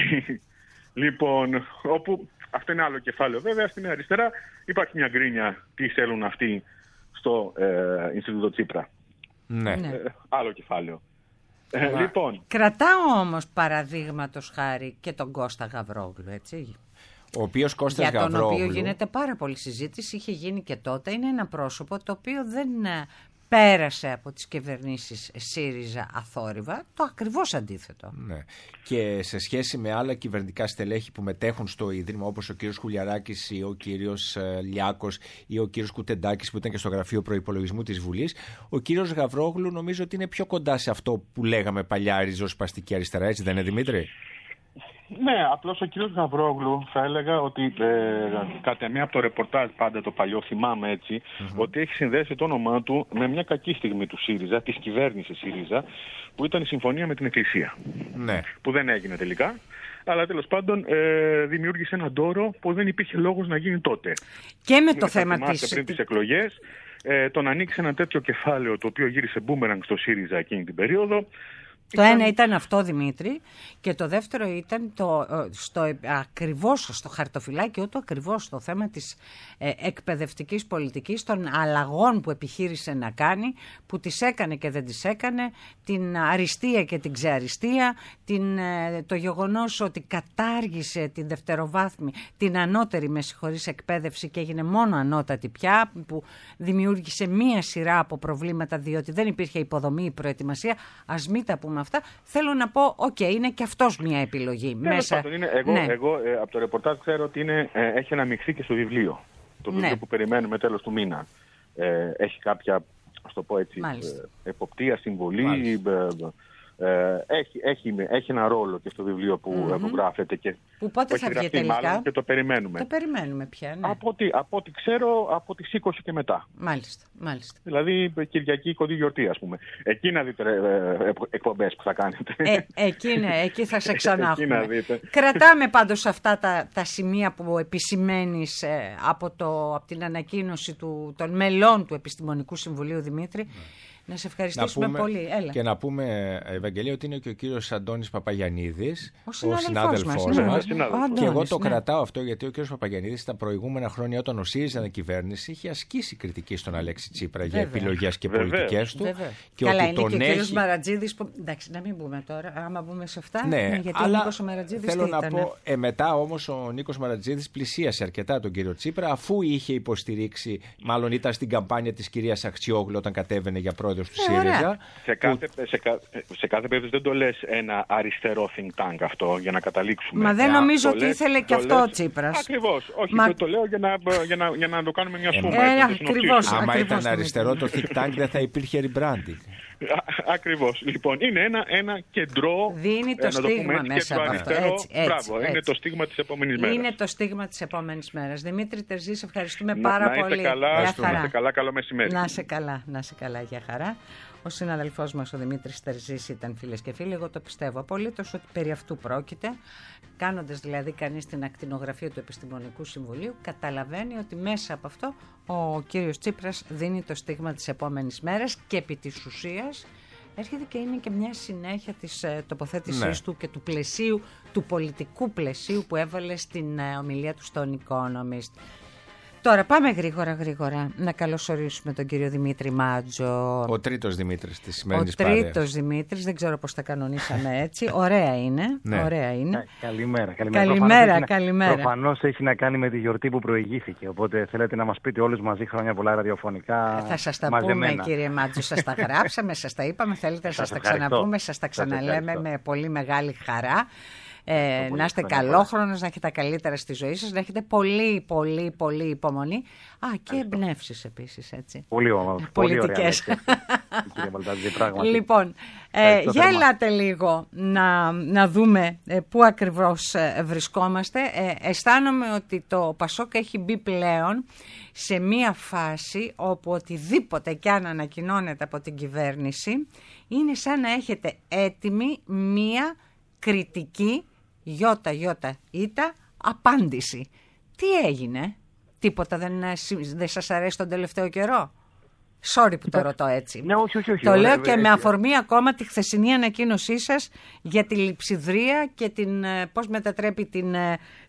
Λοιπόν, όπου αυτό είναι άλλο κεφάλαιο. Βέβαια, στην Νέα Αριστερά υπάρχει μια γκρίνια τι θέλουν αυτοί στο ε, Ινστιτούτο Τσίπρα. Ναι. Ε, άλλο κεφάλαιο. Ε, λοιπόν. Κρατάω όμως παραδείγματος χάρη και τον Κώστα Γαβρόγλου, έτσι. Ο οποίος Κώστας Γαβρόγλου, για τον οποίο γίνεται πάρα πολύ συζήτηση, είχε γίνει και τότε. Είναι ένα πρόσωπο το οποίο δεν πέρασε από τις κυβερνήσεις ΣΥΡΙΖΑ αθόρυβα, το ακριβώς αντίθετο. Ναι. Και σε σχέση με άλλα κυβερνητικά στελέχη που μετέχουν στο Ίδρυμα, όπως ο κύριος Χουλιαράκης ή ο κύριος Λιάκος ή ο κύριος Κουτεντάκης που ήταν και στο Γραφείο Προϋπολογισμού της Βουλής, ο κύριος Γαβρόγλου νομίζω ότι είναι πιο κοντά σε αυτό που λέγαμε παλιά ριζοσπαστική αριστερά, έτσι δεν είναι, Δημήτρη? Ναι, απλώς ο κύριος Γαβρόγλου θα έλεγα ότι ε, κατ' εμέ από το ρεπορτάζ πάντα το παλιό θυμάμαι έτσι, mm-hmm. ότι έχει συνδέσει το όνομά του με μια κακή στιγμή του ΣΥΡΙΖΑ, της κυβέρνησης ΣΥΡΙΖΑ, που ήταν η συμφωνία με την Εκκλησία. Ναι. Που δεν έγινε τελικά. Αλλά τέλος πάντων ε, δημιούργησε έναν τόρο που δεν υπήρχε λόγος να γίνει τότε. Και με το θέμα της... πριν τις εκλογές, ε, τον ανοίξει ένα τέτοιο κεφάλαιο το οποίο γύρισε μπούμεραγκ στο ΣΥΡΙΖΑ εκείνη την περίοδο. Το ένα ήταν αυτό, Δημήτρη, και το δεύτερο ήταν το, στο, ακριβώς στο χαρτοφυλάκιο του, ακριβώς στο θέμα της ε, εκπαιδευτικής πολιτικής, των αλλαγών που επιχείρησε να κάνει, που τις έκανε και δεν τις έκανε, την αριστεία και την ξεαριστεία, την, ε, το γεγονός ότι κατάργησε την δευτεροβάθμη, την ανώτερη με συγχωρείς εκπαίδευση και έγινε μόνο ανώτατη πια, που δημιούργησε μία σειρά από προβλήματα διότι δεν υπήρχε υποδομή ή προετοιμασία. Ας μην τα πούμε αυτά. Θέλω να πω, οκ, okay, είναι και αυτός μια επιλογή. Ναι, μέσα... είναι, εγώ ναι. εγώ ε, από το ρεπορτάζ ξέρω ότι είναι, ε, έχει αναμειχθεί και στο βιβλίο. Το βιβλίο ναι. που περιμένουμε τέλος του μήνα. Ε, έχει κάποια, ας το πω έτσι, ε, εποπτεία, συμβολή. Ε, έχει, έχει, έχει ένα ρόλο και στο βιβλίο που, mm-hmm. που γράφεται και που πότε που θα βγει τελικά μάλλον, και το περιμένουμε. Το περιμένουμε πια, ναι. Από ό,τι, από ό,τι ξέρω από τις είκοσι και μετά. Μάλιστα, μάλιστα. Δηλαδή Κυριακή κοντή γιορτή, ας πούμε. Εκεί να δείτε ε, εκπομπές που θα κάνετε. Ε, εκεί, ναι, εκεί θα σε ξανάχουμε. Κρατάμε πάντως αυτά τα, τα σημεία που επισημαίνεις ε, από, το, από την ανακοίνωση του, των μελών του Επιστημονικού Συμβουλίου, Δημήτρη. Mm. Να σε ευχαριστήσουμε πούμε, πολύ. Έλα. Και να πούμε, Ευαγγελία, ότι είναι και ο κύριος Αντώνης Παπαγιαννίδης, ο συνάδελφός μας. μας. Και εγώ το ναι. κρατάω αυτό γιατί ο κύριος Παπαγιαννίδης τα προηγούμενα χρόνια, όταν ο ΣΥΡΙΖΑ ήταν κυβέρνηση, είχε ασκήσει κριτική στον Αλέξη Τσίπρα Βέβαια. για επιλογές και Βέβαια. πολιτικές του. Βέβαια. Και Καλά, ότι είναι τον και ο έχει... κύριος Μαρατζίδης. Που... Εντάξει, να μην πούμε τώρα. Άμα μπούμε σε αυτά. Ναι, ναι, γιατί αλλά ο Νίκος ο Μαρατζίδης θέλω να ήταν. πω, ε, μετά όμως ο Νίκος Μαρατζίδης πλησίασε αρκετά τον κύριο Τσίπρα, αφού είχε υποστηρίξει, μάλλον ήταν στην καμπάνια της κυρίας Αχτσιόγλου όταν κατέβαινε για πρόεδρος του ΣΥΡΙΖΑ. Σε κάθε, που... σε, κα, σε κάθε περίπτωση δεν το λες ένα αριστερό think tank αυτό για να καταλήξουμε. Μα δεν νομίζω ότι ήθελε και αυτό ο Τσίπρας. Ακριβώς. Όχι, Μα... το, το λέω για να, για, να, για να το κάνουμε μια σούμα. Ε, ακριβώς. Άμα ακριβώς, ήταν αριστερό το think tank δεν θα υπήρχε rebranding. Ακριβώς. Λοιπόν, είναι ένα, ένα κεντρό. Δίνει το στίγμα το μέσα από αυτό. Έτσι, έτσι, Μπράβο, έτσι. Είναι το στίγμα της επόμενης μέρας. Είναι το στίγμα της επόμενης μέρας. Δημήτρη Τερζή, σε ευχαριστούμε πάρα να, πολύ. Καλά, να είστε καλά, καλό μεσημέρι. Να είσαι καλά, να είσαι καλά, για χαρά. Ο συναδελφός μας ο Δημήτρης Τερζής ήταν, φίλες και φίλοι, εγώ το πιστεύω απολύτως ότι περί αυτού πρόκειται. Κάνοντας δηλαδή κανείς την ακτινογραφία του Επιστημονικού Συμβουλίου, καταλαβαίνει ότι μέσα από αυτό ο κύριος Τσίπρας δίνει το στίγμα της επόμενης μέρας και επί της ουσίας έρχεται και είναι και μια συνέχεια της ε, τοποθέτησής ναι. του και του πλαισίου, του πολιτικού πλαισίου που έβαλε στην ε, ομιλία του στον Economist. Τώρα πάμε γρήγορα γρήγορα να καλωσορίσουμε τον κύριο Δημήτρη Μάτζο. Ο τρίτος Δημήτρης της σημερινής παρέας. Ο τρίτος Δημήτρης, δεν ξέρω πώς τα κανονίσαμε έτσι. Ωραία είναι. Ναι. Ωραία είναι. Καλημέρα. Καλημέρα, καλημέρα. Προφανώς, καλημέρα. Προφανώς έχει να κάνει με τη γιορτή που προηγήθηκε. Οπότε θέλετε να μας πείτε όλους μαζί χρόνια πολλά ραδιοφωνικά. Θα σας τα μαζεμένα. πούμε, κύριε Μάτζο. Σας τα γράψαμε, σας τα είπαμε. Θέλετε να σας τα ξαναπούμε, σας τα ξαναλέμε με πολύ μεγάλη χαρά. Ε, να είστε καλόχρονος, να έχετε τα καλύτερα στη ζωή σας, να έχετε πολύ πολύ πολύ υπομονή. Α, και εμπνεύσεις επίσης, έτσι. Πολύ ωραία. Πολιτικές. Πολύ λοιπόν, ε, για ελάτε λίγο να, να δούμε ε, πού ακριβώς ε, βρισκόμαστε. Ε, αισθάνομαι ότι το Πασόκ έχει μπει πλέον σε μία φάση όπου οτιδήποτε κι αν ανακοινώνεται από την κυβέρνηση είναι σαν να έχετε έτοιμη μία κριτική γιώτα γιώτα ήτα απάντηση. Τι έγινε? Τίποτα δεν, δεν σας αρέσει τον τελευταίο καιρό? Sorry που το ρωτώ έτσι. Ναι, όχι, όχι, όχι, το όχι, λέω όχι, και όχι, με όχι. αφορμή ακόμα τη χθεσινή ανακοίνωσή σας για τη λειψιδρία και την, πώς μετατρέπει την,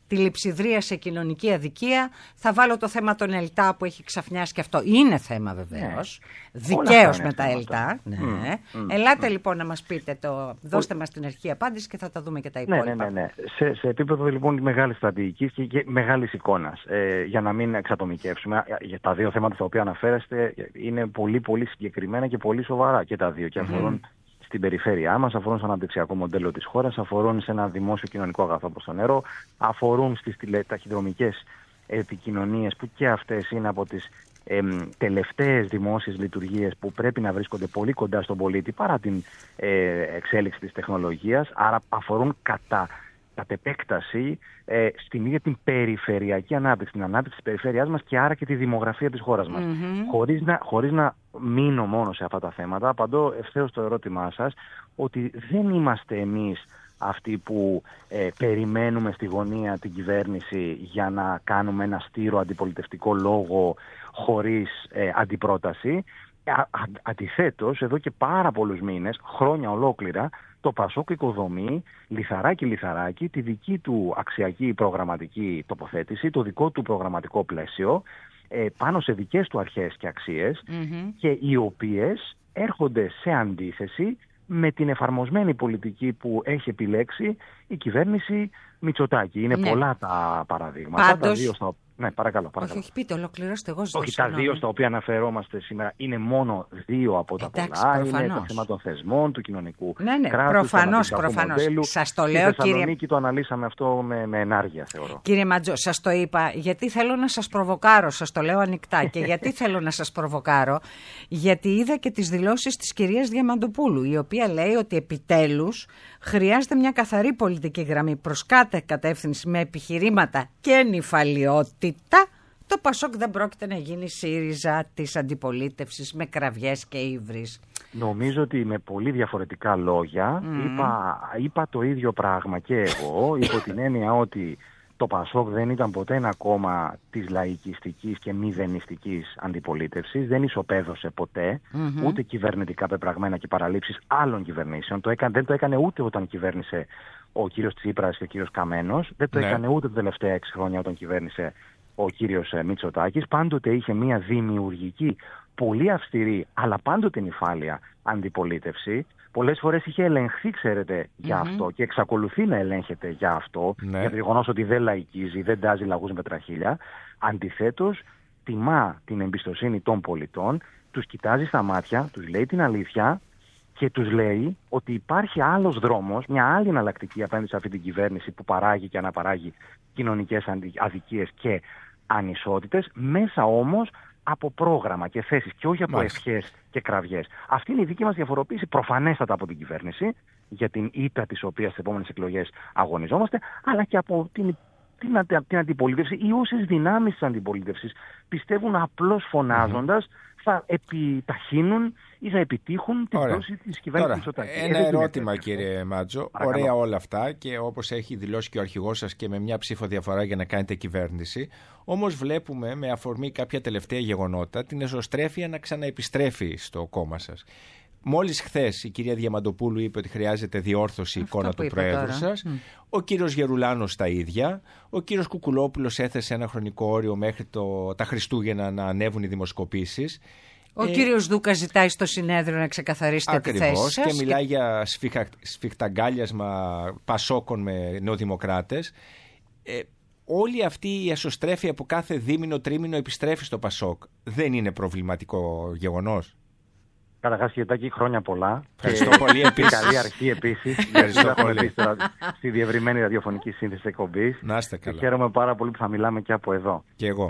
τη λειψιδρία σε κοινωνική αδικία. Θα βάλω το θέμα των ΕΛΤΑ που έχει ξαφνιάσει και αυτό. Είναι θέμα βεβαίως. Ναι. Δικαίως με τα ΕΛΤΑ. Ναι. Mm, mm, Ελάτε mm. λοιπόν να μας πείτε, το, δώστε μας την αρχή απάντηση και θα τα δούμε και τα υπόλοιπα. Ναι, ναι, ναι. ναι. Σε, σε επίπεδο λοιπόν μεγάλης στρατηγικής και, και μεγάλης εικόνας, ε, για να μην εξατομικεύσουμε, για τα δύο θέματα τα οποία αναφέρεστε είναι πολύ πολύ συγκεκριμένα και πολύ σοβαρά και τα δύο και αφορούν mm. στην περιφέρειά μας, αφορούν στο αναπτυξιακό μοντέλο της χώρας, αφορούν σε ένα δημόσιο κοινωνικό αγαθό όπως το νερό, αφορούν στις ταχυδρομικές επικοινωνίες που και αυτές είναι από τις ε, τελευταίες δημόσιες λειτουργίες που πρέπει να βρίσκονται πολύ κοντά στον πολίτη παρά την ε, εξέλιξη της τεχνολογίας, άρα αφορούν κατά κατ' επέκταση ε, στην ίδια την περιφερειακή ανάπτυξη, την ανάπτυξη της περιφέρειάς μας και άρα και τη δημογραφία της χώρας μας. Mm-hmm. Χωρίς να, χωρίς να μείνω μόνο σε αυτά τα θέματα, απαντώ ευθέως στο ερώτημά σας ότι δεν είμαστε εμείς αυτοί που ε, περιμένουμε στη γωνία την κυβέρνηση για να κάνουμε ένα στήρο αντιπολιτευτικό λόγο χωρίς ε, αντιπρόταση. Α, α, αντιθέτως, εδώ και πάρα πολλούς μήνες, χρόνια ολόκληρα, το Πασόκ οικοδομεί λιθαράκι-λιθαράκι τη δική του αξιακή προγραμματική τοποθέτηση, το δικό του προγραμματικό πλαίσιο, ε, πάνω σε δικές του αρχές και αξίες mm-hmm. και οι οποίες έρχονται σε αντίθεση με την εφαρμοσμένη πολιτική που έχει επιλέξει η κυβέρνηση Μητσοτάκη. Είναι ναι. πολλά τα παραδείγματα. Πάντως... Τα δύο στα... Ναι, παρακαλώ, παρακαλώ. Όχι, όχι, πείτε, ολοκληρώστε, εγώ ζητώ. Όχι, τα δύο στα οποία αναφερόμαστε σήμερα είναι μόνο δύο από τα Εντάξει, πολλά. Προφανώς. Είναι το θέμα των θεσμών, του κοινωνικού ναι, ναι, κράτους, προφανώς, προφανώς. Σας το λέω, Στη Θεσσαλονίκη κύριε... το αναλύσαμε αυτό με, με ενάργεια, θεωρώ. Κύριε Μαντζό, σας το είπα γιατί θέλω να σας προβοκάρω, σας το λέω ανοιχτά. Και γιατί θέλω να σας προβοκάρω, γιατί είδα και τις δηλώσεις της κυρίας Διαμαντοπούλου, η οποία λέει ότι επιτέλους χρειάζεται μια καθαρή πολιτική γραμμή προς κάθε κατεύθυνση με επιχειρήματα και νηφαλιότητα. Το Πασόκ δεν πρόκειται να γίνει ΣΥΡΙΖΑ της αντιπολίτευσης με κραυγές και ύβρις. Νομίζω ότι με πολύ διαφορετικά λόγια mm. είπα, είπα το ίδιο πράγμα και εγώ, υπό την έννοια ότι το Πασόκ δεν ήταν ποτέ ένα κόμμα της λαϊκιστικής και μηδενιστικής αντιπολίτευσης, δεν ισοπαίδωσε ποτέ mm-hmm. ούτε κυβερνητικά πεπραγμένα και παραλήψεις άλλων κυβερνήσεων. Το έκανε, δεν το έκανε ούτε όταν κυβέρνησε ο κύριος Τσίπρας και ο κύριος Καμένος, δεν το ναι. έκανε ούτε τα τελευταία έξι χρόνια όταν κυβέρνησε ο κύριος Μητσοτάκης. Πάντοτε είχε μια δημιουργική, πολύ αυστηρή, αλλά πάντοτε νηφάλια αντιπολίτευση. Πολλές φορές είχε ελεγχθεί, ξέρετε, για mm-hmm. αυτό και εξακολουθεί να ελέγχεται για αυτό, ναι. για το γεγονός ότι δεν λαϊκίζει, δεν τάζει λαγούς με τραχύλια. Αντιθέτως, τιμά την εμπιστοσύνη των πολιτών, τους κοιτάζει στα μάτια, τους λέει την αλήθεια και τους λέει ότι υπάρχει άλλος δρόμος, μια άλλη εναλλακτική απέναντι σε αυτή την κυβέρνηση που παράγει και αναπαράγει κοινωνικές αδικίες και ανισότητες, μέσα όμως από πρόγραμμα και θέσεις και όχι από ευχές και κραυγές. Αυτή είναι η δική μας διαφοροποίηση προφανέστατα από την κυβέρνηση, για την ήττα της οποίας στις επόμενες εκλογές αγωνιζόμαστε, αλλά και από την, την, την, την αντιπολίτευση ή όσες δυνάμεις της αντιπολίτευσης πιστεύουν απλώς φωνάζοντας mm-hmm. θα επιταχύνουν ή θα επιτύχουν την πτώση της κυβέρνησης Μητσοτάκη. Ένα ε, ερώτημα είναι κύριε Μάτζο. Παρακαλώ. Ωραία όλα αυτά και όπως έχει δηλώσει και ο αρχηγός σας και με μια ψήφο διαφορά για να κάνετε κυβέρνηση. Όμως βλέπουμε με αφορμή κάποια τελευταία γεγονότα την εσωστρέφεια να ξαναεπιστρέφει στο κόμμα σας. Μόλις χθες η κυρία Διαμαντοπούλου είπε ότι χρειάζεται διόρθωση η εικόνα του Προέδρου σας. Mm. Ο κύριος Γερουλάνος τα ίδια. Ο κύριος Κουκουλόπουλος έθεσε ένα χρονικό όριο μέχρι το, τα Χριστούγεννα να ανέβουν οι δημοσκοπήσεις. Ο ε, κύριος Δούκα ζητάει στο συνέδριο να ξεκαθαρίσετε ακριβώς, τη θέση σας. Και μιλάει και... για σφιχα, σφιχταγκάλιασμα Πασόκων με νεοδημοκράτες. Ε, όλη αυτή η εσωστρέφεια που κάθε δίμηνο, τρίμηνο επιστρέφει στο Πασόκ δεν είναι προβληματικό γεγονός? Καταρχάς, Χιωτάκη, χρόνια πολλά. Ευχαριστώ πολύ επίσης. Καλή αρχή επίσης. Ευχαριστώ πολύ. Στη διευρυμένη ραδιοφωνική σύνθεση εκπομπής. Να είστε καλά. Και χαίρομαι πάρα πολύ που θα μιλάμε και από εδώ. Και εγώ.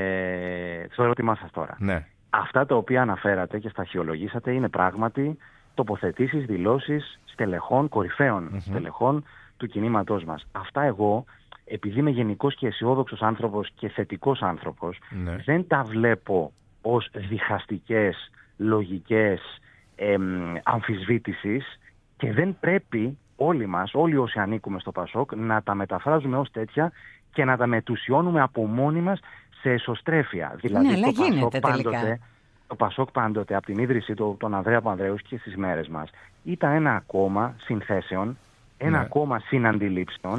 Ε, στο ερώτημά σας τώρα. Ναι. Αυτά τα οποία αναφέρατε και σταχυολογήσατε είναι πράγματι τοποθετήσεις, δηλώσεις στελεχών, κορυφαίων mm-hmm. στελεχών του κινήματός μας. Αυτά εγώ, επειδή είμαι γενικός και αισιόδοξος άνθρωπος και θετικός άνθρωπος, ναι. δεν τα βλέπω ως διχαστικές λογικές εμ, αμφισβήτησης και δεν πρέπει όλοι μας, όλοι όσοι ανήκουμε στο Πασόκ, να τα μεταφράζουμε ως τέτοια και να τα μετουσιώνουμε από μόνοι μας σε εσωστρέφεια. Δηλαδή ναι, το, Πασόκ πάντοτε, το Πασόκ πάντοτε από την ίδρυση του τον Ανδρέα Πανδρέους και στις μέρες μας ήταν ένα κόμμα συνθέσεων, ένα ναι. κόμμα συναντιλήψεων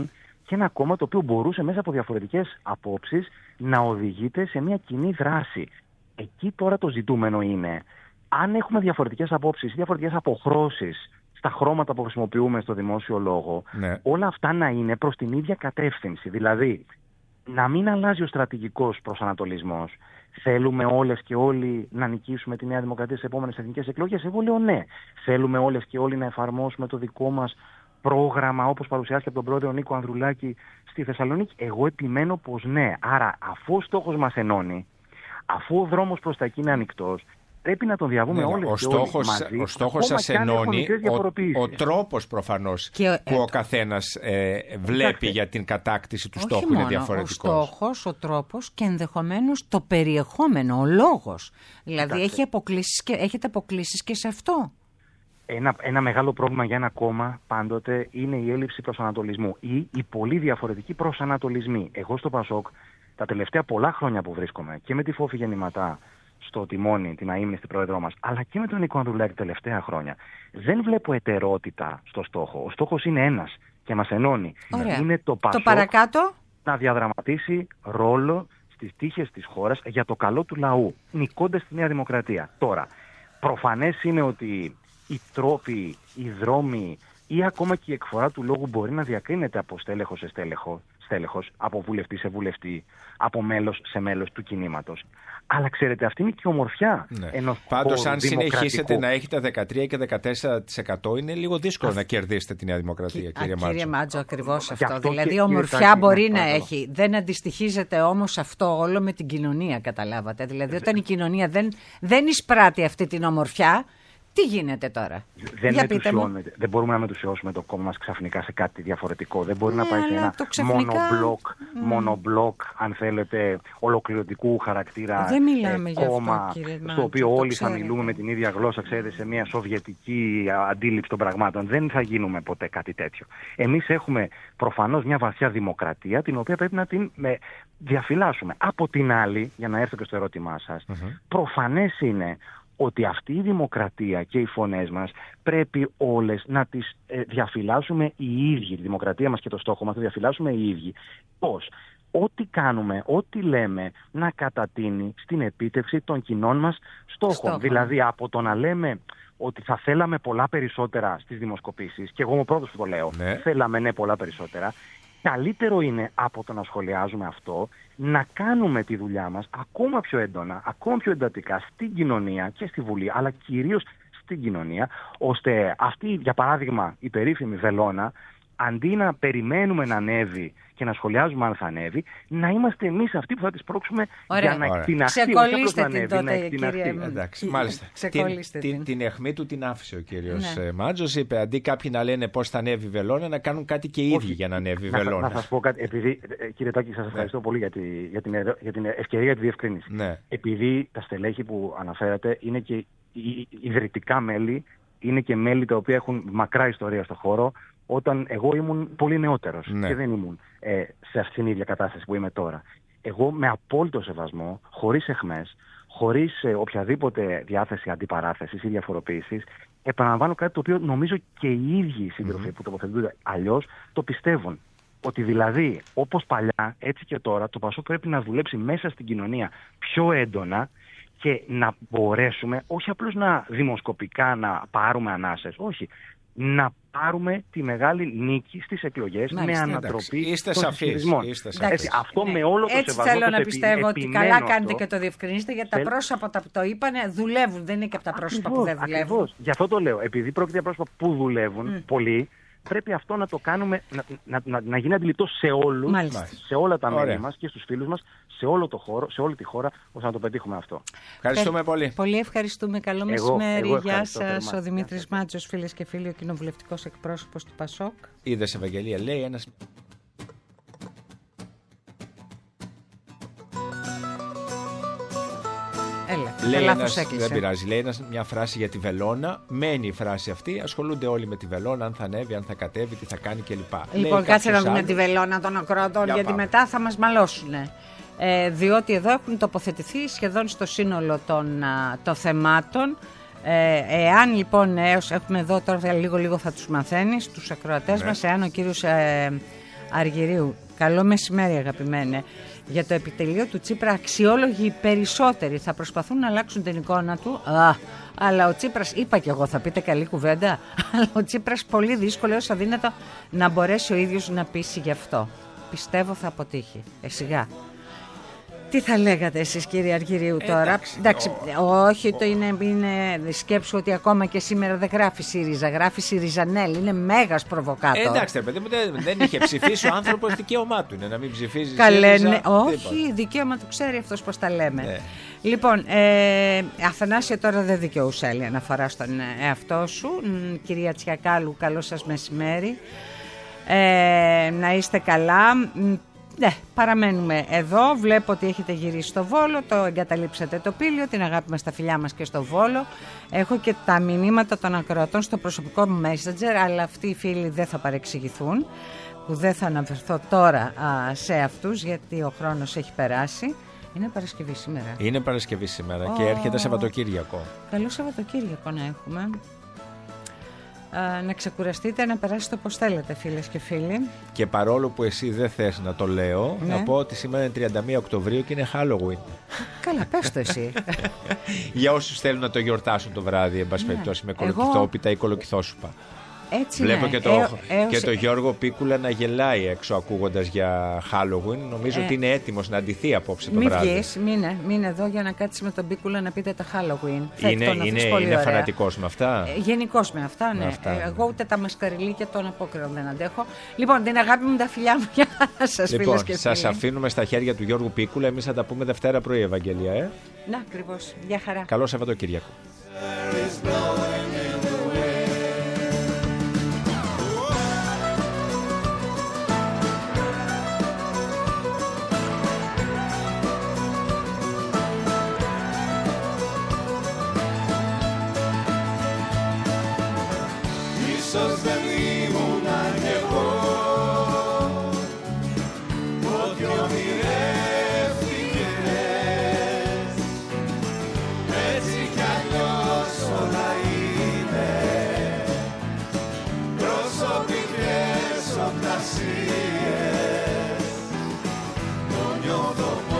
και ένα κόμμα το οποίο μπορούσε μέσα από διαφορετικές απόψεις να οδηγείται σε μια κοινή δράση. Εκεί τώρα το ζητούμενο είναι, αν έχουμε διαφορετικές απόψεις ή διαφορετικές αποχρώσεις στα χρώματα που χρησιμοποιούμε στο δημόσιο λόγο, ναι. όλα αυτά να είναι προς την ίδια κατεύθυνση. Δηλαδή, να μην αλλάζει ο στρατηγικός προσανατολισμός. Θέλουμε όλες και όλοι να νικήσουμε τη Νέα Δημοκρατία στις επόμενες εθνικές εκλογές? Εγώ λέω ναι. Θέλουμε όλες και όλοι να εφαρμόσουμε το δικό μας πρόγραμμα όπως παρουσιάστηκε από τον πρόεδρο Νίκο Ανδρουλάκη στη Θεσσαλονίκη? Εγώ επιμένω πως ναι. Άρα, αφού ο στόχος μας ενώνει, αφού ο δρόμος προς τα εκεί είναι ανοιχτός, πρέπει να τον διαβούμε ναι, όλες ο και στόχος, όλοι μαζί. Ο στόχος σας ενώνει, ο, ο τρόπος προφανώς και, που ε, ο καθένας ε, βλέπει κοιτάξτε, για την κατάκτηση του στόχου μόνο, είναι διαφορετικός. Ο στόχος, ο τρόπος και ενδεχομένως το περιεχόμενο, ο λόγος. Δηλαδή έχει αποκλήσεις και, έχετε αποκλήσεις και σε αυτό. Ένα, ένα μεγάλο πρόβλημα για ένα κόμμα πάντοτε είναι η έλλειψη προσανατολισμού ή οι πολύ διαφορετικοί προσανατολισμοί. Εγώ στο Πασόκ τα τελευταία πολλά χρόνια που βρίσκομαι και με τη Φόφη Γεννηματά στο τιμόνι, την αείμνηστη πρόεδρό μας, αλλά και με τον Νίκο Ανδρουλάκη τελευταία χρόνια, δεν βλέπω ετερότητα στο στόχο. Ο στόχος είναι ένας και μας ενώνει. Ωραία. Είναι το Πασόκ το παρακάτω να διαδραματίσει ρόλο στις τύχες της χώρας για το καλό του λαού, νικώντας τη Νέα Δημοκρατία. Τώρα, προφανές είναι ότι οι τρόποι, οι δρόμοι ή ακόμα και η εκφορά του λόγου μπορεί να διακρίνεται από στέλεχος σε στέλεχο, στέλεχος, από βουλευτή σε βουλευτή, από μέλος σε μέλος του κινήματος. Αλλά ξέρετε, αυτή είναι και η ομορφιά ναι. ενός Πάντως, αν συνεχίσετε να έχετε δεκατρία και δεκατέσσερα τοις εκατό, είναι λίγο δύσκολο Α... να κερδίσετε τη Νέα Δημοκρατία, Κι, κύριε α, Μάτζο. Κύριε Μάτζο, ακριβώς αυτό. αυτό. Δηλαδή, η ομορφιά μπορεί να έχει. Δεν αντιστοιχίζεται όμως αυτό όλο με την κοινωνία, καταλάβατε. Δηλαδή, όταν η κοινωνία δεν, δεν εισπράττει αυτή την ομορφιά, τι γίνεται τώρα? Δεν, δεν μπορούμε να μετουσιώσουμε το κόμμα μας ξαφνικά σε κάτι διαφορετικό. Δεν μπορεί ναι, να πάει σε ένα μονομπλοκ, mm. μονομπλοκ, αν θέλετε, ολοκληρωτικού χαρακτήρα ε, κόμμα, αυτό, στο Μάντζο, οποίο όλοι θα μιλούμε με την ίδια γλώσσα, ξέρετε, σε μια σοβιετική αντίληψη των πραγμάτων. Δεν θα γίνουμε ποτέ κάτι τέτοιο. Εμείς έχουμε προφανώς μια βαθιά δημοκρατία, την οποία πρέπει να την με, διαφυλάσσουμε. Από την άλλη, για να έρθω και στο ερώτημά σας, mm-hmm. προφανές είναι ότι αυτή η δημοκρατία και οι φωνές μας πρέπει όλες να τις ε, διαφυλάσσουμε οι ίδιοι. Τη δημοκρατία μας και το στόχο μας να διαφυλάσσουμε οι ίδιοι. Πώς? Ό,τι κάνουμε, ό,τι λέμε να κατατείνει στην επίτευξη των κοινών μας στόχων. Στόχο. Δηλαδή από το να λέμε ότι θα θέλαμε πολλά περισσότερα στις δημοσκοπήσεις, και εγώ είμαι ο πρώτος που το λέω, ναι. θέλαμε ναι πολλά περισσότερα, καλύτερο είναι από το να σχολιάζουμε αυτό, να κάνουμε τη δουλειά μας ακόμα πιο έντονα, ακόμα πιο εντατικά στην κοινωνία και στη Βουλή, αλλά κυρίως στην κοινωνία, ώστε αυτή, για παράδειγμα, η περίφημη βελόνα, αντί να περιμένουμε να ανέβει και να σχολιάζουμε αν θα ανέβει, να είμαστε εμείς αυτοί που θα τις πρόξουμε για να εκτιναχθεί. Ξεκολλήστε την τότε, κύριε. Εντάξει, μάλιστα. Ξεκολλήστε την. Την, την αιχμή του την άφησε ο κύριος ναι. Μάτζος. Είπε, αντί κάποιοι να λένε πώς θα ανέβει η βελόνα, να κάνουν κάτι και οι ίδιοι για να ανέβει η βελόνα. Να σας πω κάτι, επειδή, κύριε Τάκη, σας ευχαριστώ ναι. πολύ για, τη, για, την, για την ευκαιρία για τη διευκρίνηση. Ναι. Επειδή τα στελέχη που αναφέρατε είναι και ιδρυτικά μέλη, είναι και μέλη τα οποία έχουν μακρά ιστορία στο χώρο, όταν εγώ ήμουν πολύ νεότερος ναι. και δεν ήμουν ε, σε αυτήν την ίδια κατάσταση που είμαι τώρα. Εγώ με απόλυτο σεβασμό, χωρίς αιχμές, χωρίς ε, οποιαδήποτε διάθεση αντιπαράθεσης ή διαφοροποίησης, επαναλαμβάνω κάτι το οποίο νομίζω και οι ίδιοι σύντροφοι mm-hmm. που τοποθετούνται αλλιώς το πιστεύουν. Ότι δηλαδή, όπως παλιά, έτσι και τώρα, το Πασόκ πρέπει να δουλέψει μέσα στην κοινωνία πιο έντονα και να μπορέσουμε όχι απλώς να δημοσκοπικά να πάρουμε ανάσες, όχι, να πάρουμε τη μεγάλη νίκη στις εκλογές με ανατροπή είστε των συσχετισμών. Αυτό ναι. με όλο το έτσι σεβασμό. θέλω να πιστεύω ότι καλά κάνετε αυτό. Και το διευκρινίσετε, γιατί τα πρόσωπα που το είπανε δουλεύουν, δεν είναι και από τα πρόσωπα ακριβώς, που δεν δουλεύουν. Ακριβώς. Γι' αυτό το λέω. Επειδή πρόκειται για πρόσωπα που δουλεύουν mm. πολύ, πρέπει αυτό να το κάνουμε, να, να, να, να γίνει αντιληπτό σε όλους, Μάλιστα. σε όλα τα μέλη μας και στους φίλους μας, σε όλο το χώρο, σε όλη τη χώρα, ώστε να το πετύχουμε αυτό. Ευχαριστούμε Τε, πολύ. Πολύ ευχαριστούμε. Καλό εγώ, μεσημέρι. εγώ Γεια σας. Ο Δημήτρης Γεια σας. Μάτζος, φίλες και φίλοι, ο κοινοβουλευτικός εκπρόσωπος του Πασόκ. Είδες, Ευαγγελία, λέει ένας... Έλα, λέει ένας, δεν πειράζει, λέει ένας, μια φράση για τη βελόνα. Μένει η φράση αυτή. Ασχολούνται όλοι με τη βελόνα, αν θα ανέβει, αν θα κατέβει, τι θα κάνει κλπ. Λοιπόν, κάτσε να δούμε τη βελόνα των ακροατών, γιατί πάμε. Μετά θα μας μαλώσουν. Ε, διότι εδώ έχουν τοποθετηθεί σχεδόν στο σύνολο των, α, των θεμάτων. Ε, εάν λοιπόν έως, έχουμε εδώ τώρα λίγο λίγο θα τους μαθαίνεις τους ακροατές ναι. μας, εάν ο κύριος ε, Αργυρίου. Καλό μεσημέρι, αγαπημένε. Για το επιτελείο του Τσίπρα αξιόλογοι περισσότεροι θα προσπαθούν να αλλάξουν την εικόνα του. Α, αλλά ο Τσίπρας, είπα κι εγώ, θα πείτε καλή κουβέντα, αλλά ο Τσίπρας πολύ δύσκολο έως αδύνατο να μπορέσει ο ίδιος να πείσει γι' αυτό. Πιστεύω θα αποτύχει. Ε, σιγά. Τι θα λέγατε εσείς, κύριε Αργυρίου, τώρα? Εντάξει, εντάξει, ο... όχι, το είναι, είναι σκέψου ότι ακόμα και σήμερα δεν γράφει ΣΥΡΙΖΑ, γράφει ΣΥΡΙΖΑΝΕΛ, είναι μέγας προβοκάτορ. Ε, εντάξει, παιδί μου, δεν, δεν είχε ψηφίσει ο άνθρωπος, δικαίωμά του είναι να μην ψηφίζει. Καλέ, ΣΥΡΙΖΑ, ναι, όχι, τίποτα. δικαίωμα του ξέρει αυτός πώς τα λέμε. Ναι. Λοιπόν, ε, Αθανάσια, τώρα δεν δικαιούσε άλλη αναφορά στον εαυτό σου. Μ, κυρία Τσιακάλου, καλό σας μεσημέρι. Ε, να είστε καλά. Ναι, παραμένουμε εδώ. Βλέπω ότι έχετε γυρίσει στο Βόλο, το εγκαταλείψατε το Πήλιο, την αγάπη μας, τα φιλιά μας και στο Βόλο. Έχω και τα μηνύματα των ακροατών στο προσωπικό μου Messenger, αλλά αυτοί οι φίλοι δεν θα παρεξηγηθούν, που δεν θα αναφερθώ τώρα α, σε αυτούς, γιατί ο χρόνος έχει περάσει. Είναι Παρασκευή σήμερα. Είναι Παρασκευή σήμερα oh. και έρχεται Σαββατοκύριακο. Καλό Σαββατοκύριακο να έχουμε. Α, να ξεκουραστείτε, να περάσετε όπως θέλετε, φίλες και φίλοι. Και παρόλο που εσύ δεν θες να το λέω, ναι. να πω ότι σήμερα είναι τριάντα μία Οκτωβρίου και είναι Halloween. Καλά, πες το εσύ. Για όσους θέλουν να το γιορτάσουν το βράδυ, εν πάση περιπτώσει, με κολοκυθόπιτα ή κολοκυθόσουπα. Έτσι Βλέπω ναι. και, το, ε, ε, και ε, το Γιώργο Πίκουλα να γελάει έξω ακούγοντας για Halloween. Νομίζω ε, ότι είναι έτοιμος να ντυθεί απόψε το μη βράδυ. Μην βγεις, μείνε, μείνε εδώ για να κάτσεις με τον Πίκουλα να πείτε τα Halloween. Είναι, είναι, είναι φανατικός με αυτά. Ε, γενικώς με αυτά, ναι. Με αυτά, ναι. Ε, εγώ ούτε τα μασκαριλίκια των απόκρεων δεν αντέχω. Λοιπόν, την αγάπη μου, τα φιλιά μου, για σας, λοιπόν, φίλες και σας φίλοι. αφήνουμε στα χέρια του Γιώργου Πίκουλα. Εμείς θα τα πούμε Δευτέρα πρωί, Ευαγγελία. Ε? Να, ακριβώς. Γεια χαρά. Καλό Σαββατοκύριακο. Ίσως δεν ήμουνα κι εγώ ό,τι ονειρεύτηκες. Έτσι κι αλλιώς όλα είναι προσωπικές οντασίες. Το νιώθω